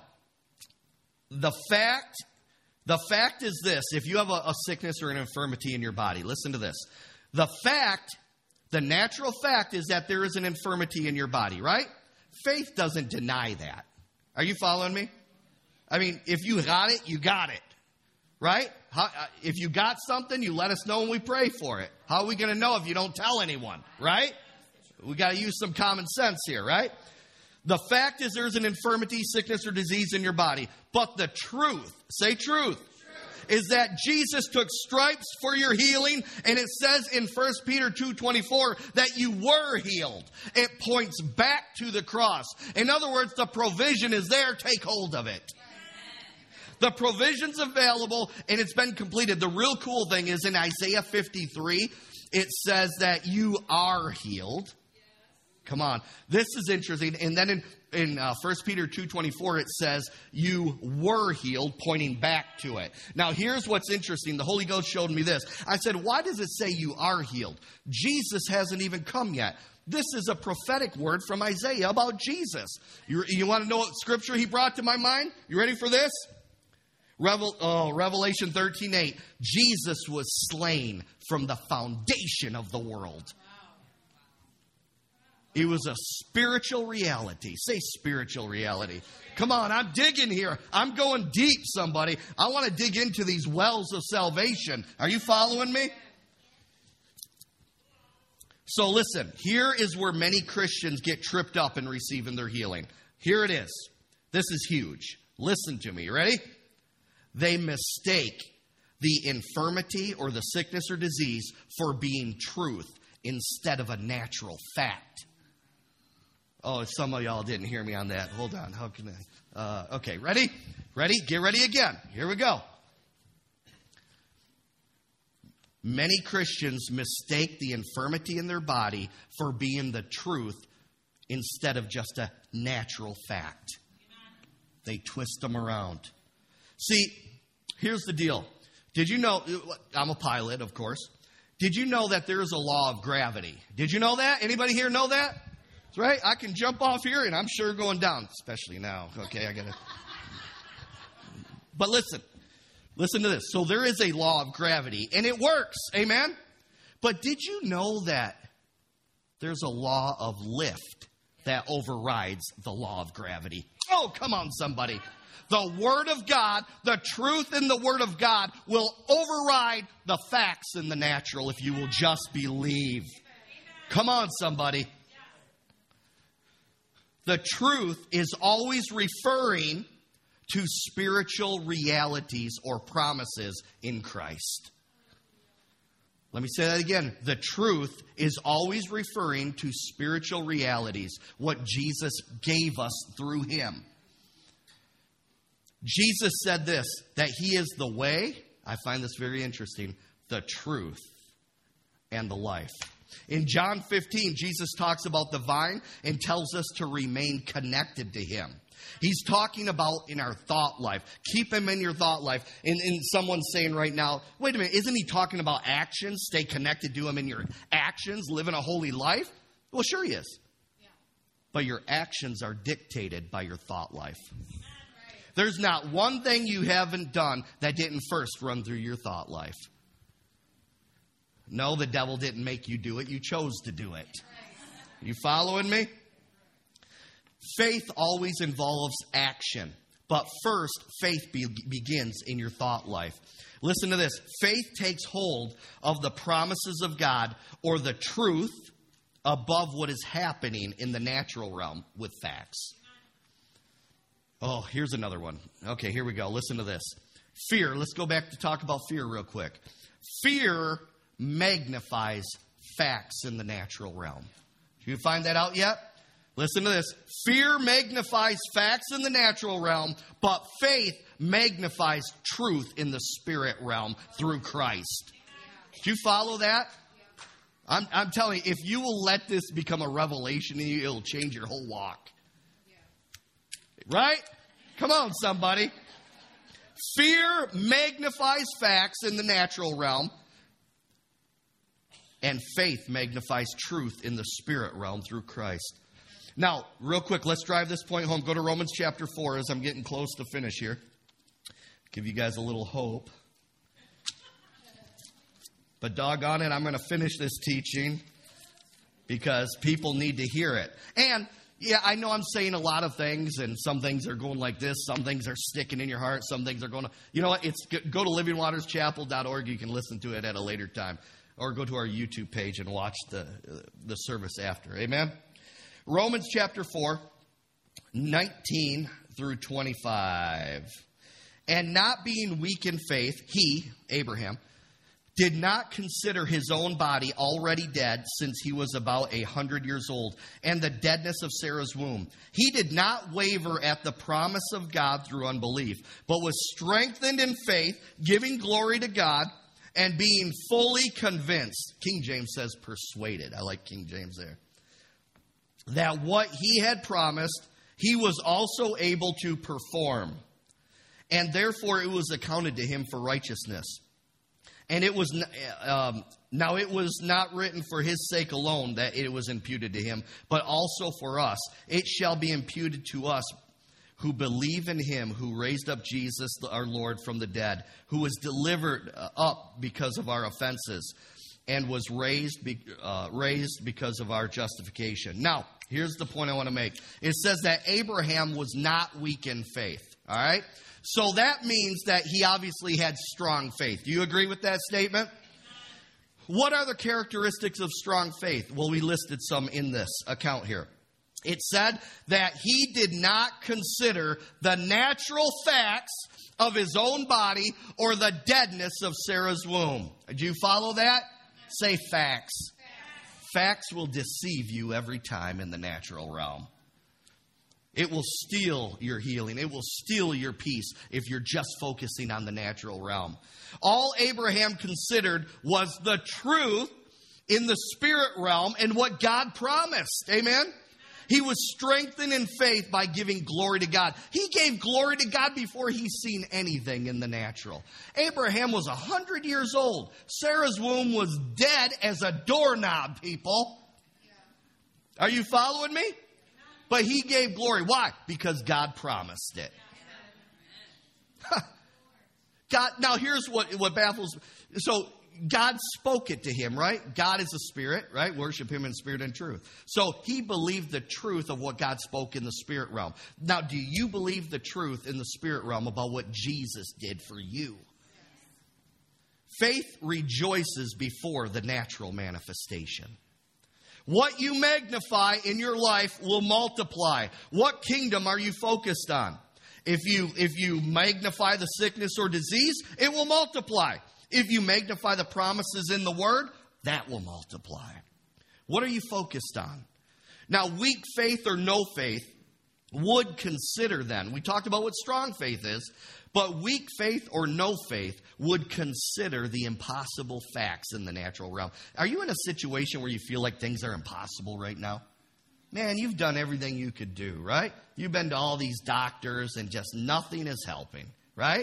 The fact, the fact is this. If you have a, a sickness or an infirmity in your body, listen to this. The fact, the natural fact is that there is an infirmity in your body, right? Faith doesn't deny that. Are you following me? I mean, if you got it, you got it, right? How, if you got something, you let us know and we pray for it. How are we going to know if you don't tell anyone, right? We got to use some common sense here, right? The fact is there's an infirmity, sickness, or disease in your body. But the truth, say truth, truth, is that Jesus took stripes for your healing. And it says in First Peter two twenty-four that you were healed. It points back to the cross. In other words, the provision is there. Take hold of it. The provision's available and it's been completed. The real cool thing is in Isaiah fifty-three, it says that you are healed. Come on. This is interesting. And then in, in uh, First Peter two twenty-four, it says you were healed, pointing back to it. Now, here's what's interesting. The Holy Ghost showed me this. I said, why does it say you are healed? Jesus hasn't even come yet. This is a prophetic word from Isaiah about Jesus. You, you want to know what scripture he brought to my mind? You ready for this? Revel, oh, Revelation thirteen eight. Jesus was slain from the foundation of the world. It was a spiritual reality. Say spiritual reality. Come on, I'm digging here. I'm going deep, somebody. I want to dig into these wells of salvation. Are you following me? So listen, here is where many Christians get tripped up in receiving their healing. Here it is. This is huge. Listen to me. You ready? They mistake the infirmity or the sickness or disease for being truth instead of a natural fact. Oh, some of y'all didn't hear me on that. Hold on. How can I? Uh, okay, ready? Ready? Get ready again. Here we go. Many Christians mistake the infirmity in their body for being the truth instead of just a natural fact. They twist them around. See, here's the deal. Did you know, I'm a pilot, of course. Did you know that there is a law of gravity? Did you know that? Anybody here know that? That's right. I can jump off here and I'm sure going down, especially now. Okay, I got to. But listen, listen to this. So there is a law of gravity and it works. Amen. But did you know that there's a law of lift that overrides the law of gravity? Oh, come on, somebody. The Word of God, the truth in the Word of God will override the facts in the natural if you will just believe. Come on, somebody. The truth is always referring to spiritual realities or promises in Christ. Let me say that again. The truth is always referring to spiritual realities, what Jesus gave us through Him. Jesus said this, that He is the way, I find this very interesting, the truth and the life. In John fifteen, Jesus talks about the vine and tells us to remain connected to Him. He's talking about in our thought life. Keep Him in your thought life. And, and someone's saying right now, wait a minute, isn't He talking about actions? Stay connected to Him in your actions, living a holy life? Well, sure He is. Yeah. But your actions are dictated by your thought life. There's not one thing you haven't done that didn't first run through your thought life. No, the devil didn't make you do it. You chose to do it. You following me? Faith always involves action. But first, faith be- begins in your thought life. Listen to this. Faith takes hold of the promises of God or the truth above what is happening in the natural realm with facts. Oh, here's another one. Okay, here we go. Listen to this. Fear. Let's go back to talk about fear real quick. Fear magnifies facts in the natural realm. Did you find that out yet? Listen to this. Fear magnifies facts in the natural realm, but faith magnifies truth in the spirit realm through Christ. Did you follow that? I'm, I'm telling you, if you will let this become a revelation in you, it'll change your whole walk. Right? Come on, somebody. Fear magnifies facts in the natural realm, and faith magnifies truth in the spirit realm through Christ. Now, real quick, let's drive this point home. Go to Romans chapter four as I'm getting close to finish here. Give you guys a little hope. But doggone it, I'm going to finish this teaching because people need to hear it. And yeah, I know I'm saying a lot of things, and some things are going like this. Some things are sticking in your heart. Some things are going to, you know what? It's go to living waters chapel dot org. You can listen to it at a later time. Or go to our YouTube page and watch the, the service after. Amen? Romans chapter four, nineteen through twenty-five. And not being weak in faith, he, Abraham, did not consider his own body already dead since he was about a hundred years old, and the deadness of Sarah's womb. He did not waver at the promise of God through unbelief, but was strengthened in faith, giving glory to God, and being fully convinced. King James says persuaded. I like King James there. That what he had promised, he was also able to perform. And therefore it was accounted to him for righteousness. And it was um, now it was not written for his sake alone that it was imputed to him, but also for us. It shall be imputed to us who believe in him who raised up Jesus, our Lord, from the dead, who was delivered up because of our offenses and was raised, be, uh, raised because of our justification. Now, here's the point I want to make. It says that Abraham was not weak in faith. All right? So that means that he obviously had strong faith. Do you agree with that statement? What are the characteristics of strong faith? Well, we listed some in this account here. It said that he did not consider the natural facts of his own body or the deadness of Sarah's womb. Do you follow that? Say facts. Facts will deceive you every time in the natural realm. It will steal your healing. It will steal your peace if you're just focusing on the natural realm. All Abraham considered was the truth in the spirit realm and what God promised. Amen? He was strengthened in faith by giving glory to God. He gave glory to God before he's seen anything in the natural. Abraham was one hundred years old. Sarah's womb was dead as a doorknob, people. Are you following me? But he gave glory. Why? Because God promised it. God. Now here's what, what baffles. So God spoke it to him, right? God is a spirit, right? Worship him in spirit and truth. So he believed the truth of what God spoke in the spirit realm. Now, do you believe the truth in the spirit realm about what Jesus did for you? Faith rejoices before the natural manifestation. What you magnify in your life will multiply. What kingdom are you focused on? If you, if you magnify the sickness or disease, it will multiply. If you magnify the promises in the word, that will multiply. What are you focused on? Now, weak faith or no faith would consider then. We talked about what strong faith is. But weak faith or no faith would consider the impossible facts in the natural realm. Are you in a situation where you feel like things are impossible right now? Man, you've done everything you could do, right? You've been to all these doctors and just nothing is helping, right?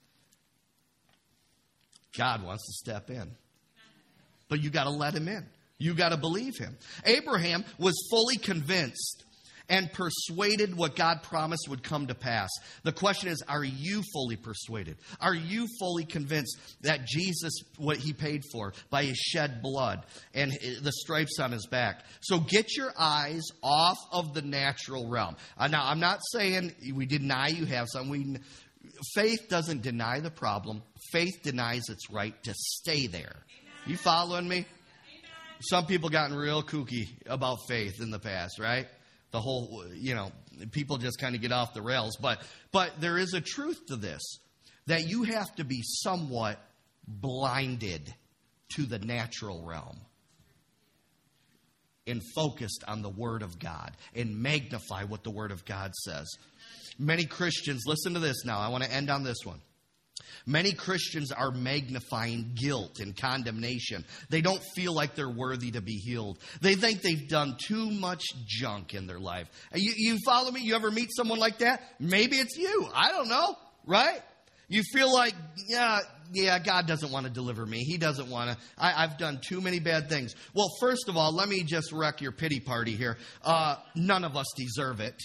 God wants to step in. But you got to let him in. You got to believe him. Abraham was fully convinced and persuaded what God promised would come to pass. The question is, are you fully persuaded? Are you fully convinced that Jesus, what he paid for by his shed blood and the stripes on his back? So get your eyes off of the natural realm. Uh, now, I'm not saying we deny you have something. We, faith doesn't deny the problem. Faith denies its right to stay there. Amen. You following me? Amen. Some people gotten real kooky about faith in the past, right? The whole, you know, people just kind of get off the rails. But but there is a truth to this, that you have to be somewhat blinded to the natural realm and focused on the Word of God and magnify what the Word of God says. Many Christians, listen to this now. I want to end on this one. Many Christians are magnifying guilt and condemnation. They don't feel like they're worthy to be healed. They think they've done too much junk in their life. You, you follow me? You ever meet someone like that? Maybe it's you. I don't know, right? You feel like, yeah, yeah, God doesn't want to deliver me. He doesn't want to. I, I've done too many bad things. Well, first of all, let me just wreck your pity party here. Uh, none of us deserve it.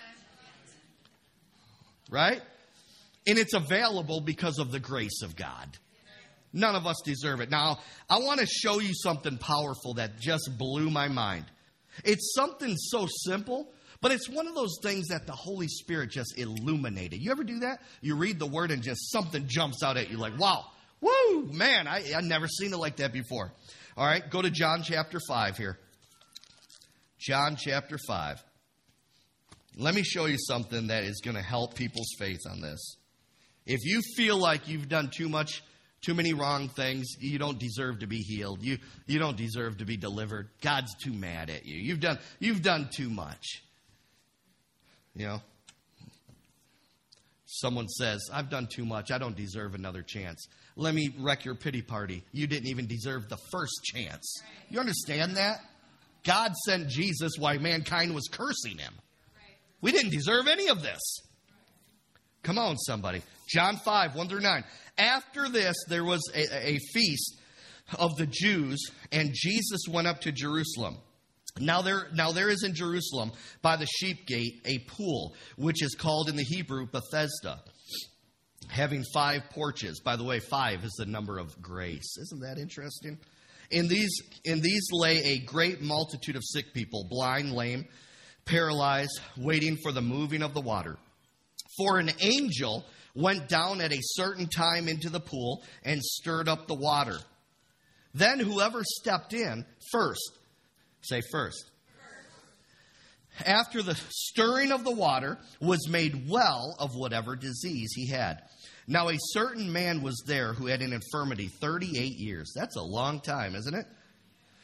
Right? And it's available because of the grace of God. None of us deserve it. Now, I want to show you something powerful that just blew my mind. It's something so simple, but it's one of those things that the Holy Spirit just illuminated. You ever do that? You read the Word and just something jumps out at you like, wow, woo, man, I, I've never seen it like that before. All right, go to John chapter five here. John chapter five. Let me show you something that is going to help people's faith on this. If you feel like you've done too much, too many wrong things, you don't deserve to be healed. You you don't deserve to be delivered. God's too mad at you. You've done you've done too much. You know, someone says, "I've done too much. I don't deserve another chance." Let me wreck your pity party. You didn't even deserve the first chance. You understand that? God sent Jesus while mankind was cursing him. We didn't deserve any of this. Come on, somebody. John five, one through nine. After this, there was a, a feast of the Jews, and Jesus went up to Jerusalem. Now there, now there is in Jerusalem, by the sheep gate, a pool, which is called in the Hebrew Bethesda, having five porches. By the way, five is the number of grace. Isn't that interesting? In these, in these lay a great multitude of sick people, blind, lame, paralyzed, waiting for the moving of the water. For an angel went down at a certain time into the pool and stirred up the water. Then whoever stepped in first, say first, first, after the stirring of the water, was made well of whatever disease he had. Now a certain man was there who had an infirmity thirty-eight years. That's a long time, isn't it?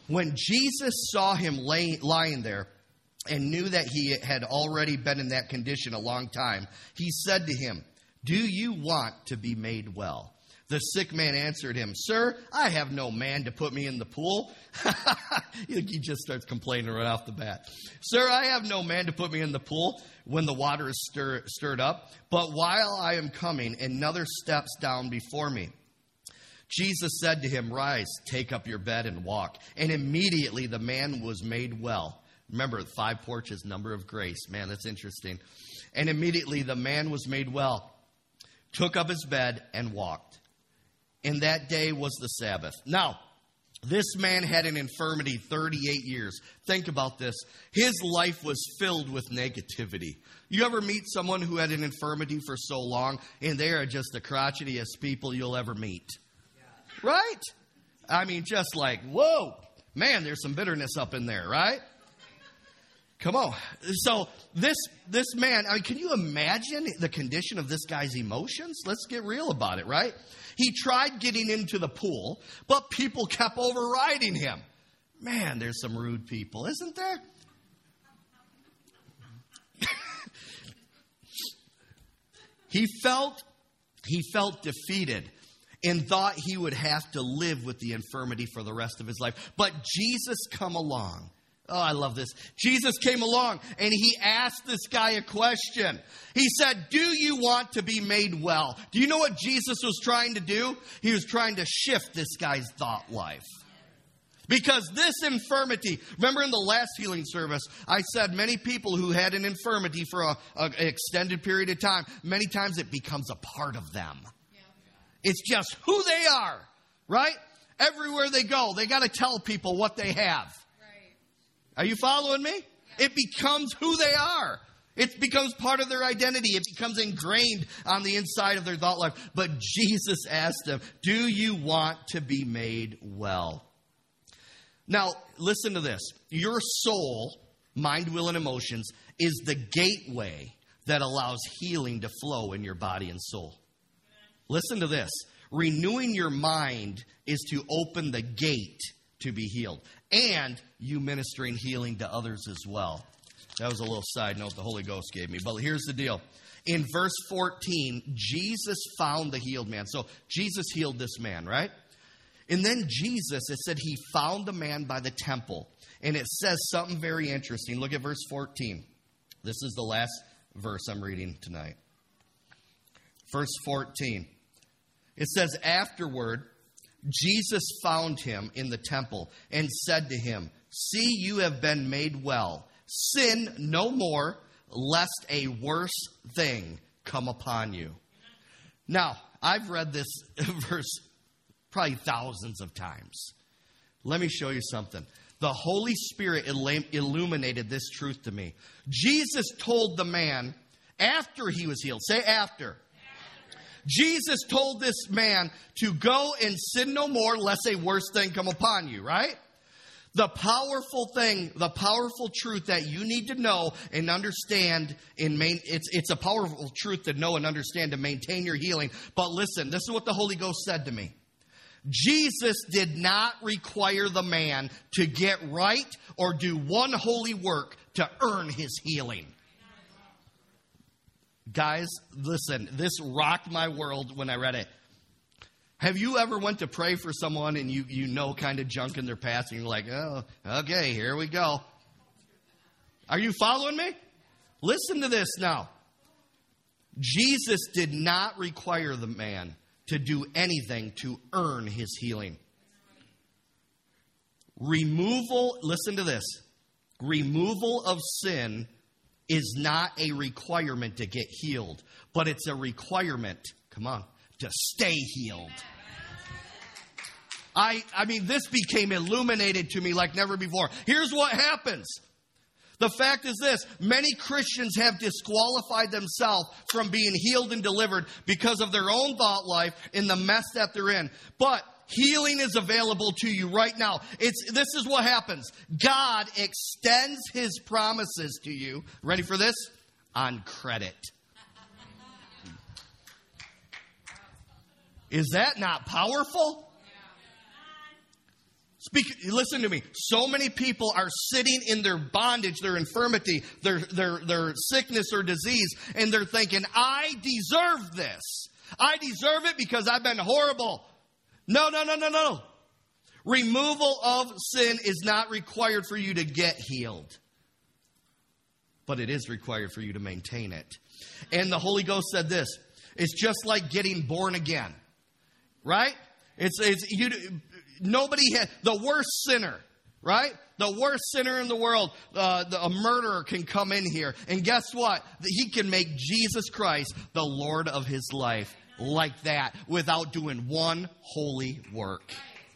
When Jesus saw him lay, lying there and knew that he had already been in that condition a long time, he said to him, "Do you want to be made well?" The sick man answered him, "Sir, I have no man to put me in the pool." He just starts complaining right off the bat. "Sir, I have no man to put me in the pool when the water is stir, stirred up. But while I am coming, another steps down before me." Jesus said to him, "Rise, take up your bed and walk." And immediately the man was made well. Remember, five porches, number of grace. Man, that's interesting. And immediately the man was made well, took up his bed, and walked. And that day was the Sabbath. Now, this man had an infirmity thirty-eight years. Think about this. His life was filled with negativity. You ever meet someone who had an infirmity for so long, and they are just the crotchetiest people you'll ever meet? Right? I mean, just like, whoa, man, there's some bitterness up in there, right? Come on. So this this man, I mean, can you imagine the condition of this guy's emotions? Let's get real about it, right? He tried getting into the pool, but people kept overriding him. Man, there's some rude people, isn't there? He felt he felt defeated and thought he would have to live with the infirmity for the rest of his life. But Jesus come along. Oh, I love this. Jesus came along and he asked this guy a question. He said, "Do you want to be made well?" Do you know what Jesus was trying to do? He was trying to shift this guy's thought life. Because this infirmity, remember in the last healing service, I said many people who had an infirmity for a, a, an extended period of time, many times it becomes a part of them. It's just who they are, right? Everywhere they go, they got to tell people what they have. Right. Are you following me? Yeah. It becomes who they are. It becomes part of their identity. It becomes ingrained on the inside of their thought life. But Jesus asked them, "Do you want to be made well?" Now, listen to this. Your soul, mind, will, and emotions is the gateway that allows healing to flow in your body and soul. Listen to this. Renewing your mind is to open the gate to be healed. And you ministering healing to others as well. That was a little side note the Holy Ghost gave me. But here's the deal. In verse fourteen, Jesus found the healed man. So Jesus healed this man, right? And then Jesus, it said he found the man by the temple. And it says something very interesting. Look at verse fourteen. This is the last verse I'm reading tonight. Verse fourteen. It says, "Afterward, Jesus found him in the temple and said to him, 'See, you have been made well. Sin no more, lest a worse thing come upon you.'" Now, I've read this verse probably thousands of times. Let me show you something. The Holy Spirit illuminated this truth to me. Jesus told the man after he was healed. Say after. Jesus told this man to go and sin no more, lest a worse thing come upon you, right? The powerful thing, the powerful truth that you need to know and understand, in main, it's, it's a powerful truth to know and understand to maintain your healing. But listen, this is what the Holy Ghost said to me. Jesus did not require the man to get right or do one holy work to earn his healing. Guys, listen, this rocked my world when I read it. Have you ever went to pray for someone and you, you know kind of junk in their past and you're like, oh, okay, here we go. Are you following me? Listen to this now. Jesus did not require the man to do anything to earn his healing. Removal, listen to this. Removal of sin is not a requirement to get healed, but it's a requirement, come on, to stay healed. I, I mean, this became illuminated to me like never before. Here's what happens. The fact is this, many Christians have disqualified themselves from being healed and delivered because of their own thought life and the mess that they're in. But healing is available to you right now. It's this is what happens. God extends his promises to you. Ready for this? On credit. Is that not powerful? It's Because, listen to me. So many people are sitting in their bondage, their infirmity, their, their, their sickness or disease, and they're thinking, I deserve this. I deserve it because I've been horrible. No, no, no, no, no. Removal of sin is not required for you to get healed. But it is required for you to maintain it. And the Holy Ghost said this. It's just like getting born again. Right? It's, it's, you, nobody had, the worst sinner, right? The worst sinner in the world, uh, the, a murderer can come in here. And guess what? He can make Jesus Christ the Lord of his life like that without doing one holy work.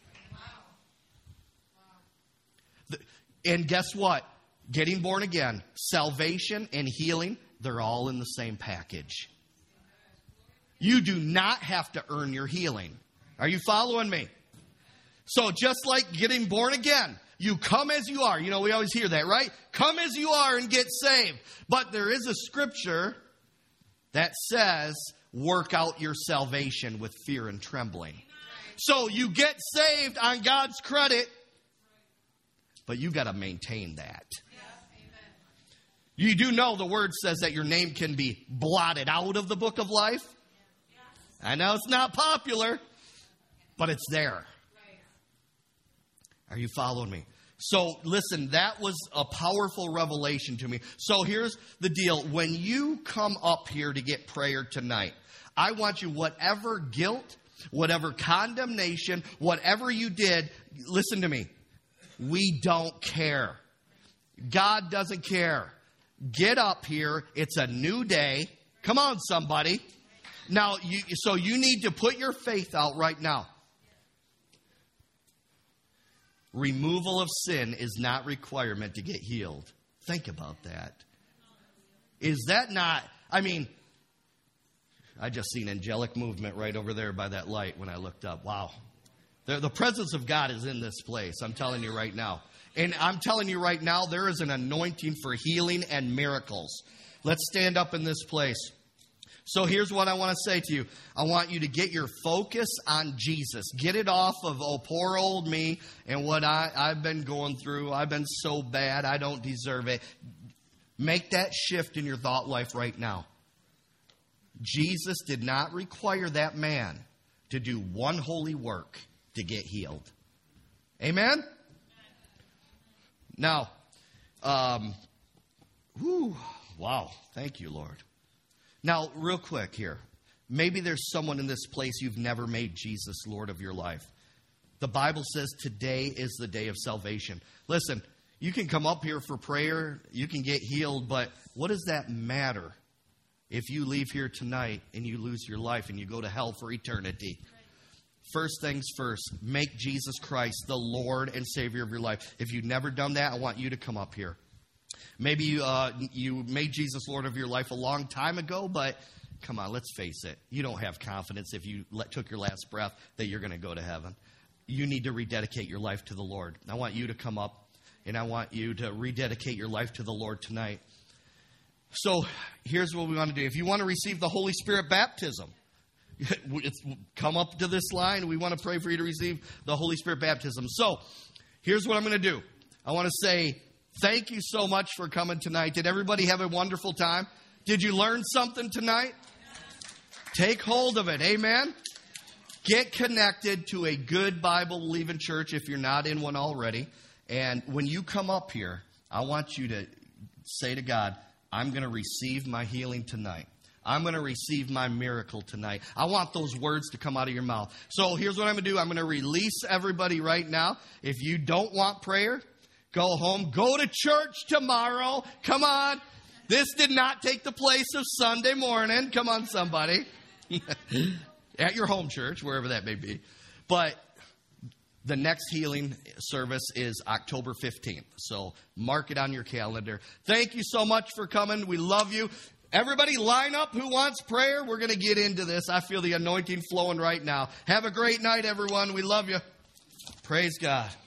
The, and guess what? Getting born again, salvation and healing, they're all in the same package. You do not have to earn your healing. Are you following me? So just like getting born again, you come as you are. You know, we always hear that, right? Come as you are and get saved. But there is a scripture that says, work out your salvation with fear and trembling. So you get saved on God's credit, but you got to maintain that. You do know the word says that your name can be blotted out of the book of life. I know it's not popular, but it's there. Are you following me? So listen, that was a powerful revelation to me. So here's the deal. When you come up here to get prayer tonight, I want you, whatever guilt, whatever condemnation, whatever you did, listen to me. We don't care. God doesn't care. Get up here. It's a new day. Come on, somebody. Now, you, so you need to put your faith out right now. Removal of sin is not requirement to get healed. Think about that. Is that not, I mean, I just seen angelic movement right over there by that light when I looked up. Wow. The, the presence of God is in this place. I'm telling you right now. And I'm telling you right now, there is an anointing for healing and miracles. Let's stand up in this place. So here's what I want to say to you. I want you to get your focus on Jesus. Get it off of, oh, poor old me and what I, I've been going through. I've been so bad. I don't deserve it. Make that shift in your thought life right now. Jesus did not require that man to do one holy work to get healed. Amen? Now, um, whew, wow, thank you, Lord. Now, real quick here. Maybe there's someone in this place you've never made Jesus Lord of your life. The Bible says today is the day of salvation. Listen, you can come up here for prayer, you can get healed, but what does that matter if you leave here tonight and you lose your life and you go to hell for eternity? First things first, make Jesus Christ the Lord and Savior of your life. If you've never done that, I want you to come up here. Maybe you, uh, you made Jesus Lord of your life a long time ago, but come on, let's face it. You don't have confidence if you let, took your last breath that you're going to go to heaven. You need to rededicate your life to the Lord. I want you to come up, and I want you to rededicate your life to the Lord tonight. So here's what we want to do. If you want to receive the Holy Spirit baptism, it's, come up to this line. We want to pray for you to receive the Holy Spirit baptism. So here's what I'm going to do. I want to say thank you so much for coming tonight. Did everybody have a wonderful time? Did you learn something tonight? Take hold of it. Amen. Get connected to a good Bible-believing church if you're not in one already. And when you come up here, I want you to say to God, I'm going to receive my healing tonight. I'm going to receive my miracle tonight. I want those words to come out of your mouth. So here's what I'm going to do. I'm going to release everybody right now. If you don't want prayer, go home. Go to church tomorrow. Come on. This did not take the place of Sunday morning. Come on, somebody. At your home church, wherever that may be. But the next healing service is October fifteenth. So mark it on your calendar. Thank you so much for coming. We love you. Everybody line up who wants prayer. We're going to get into this. I feel the anointing flowing right now. Have a great night, everyone. We love you. Praise God.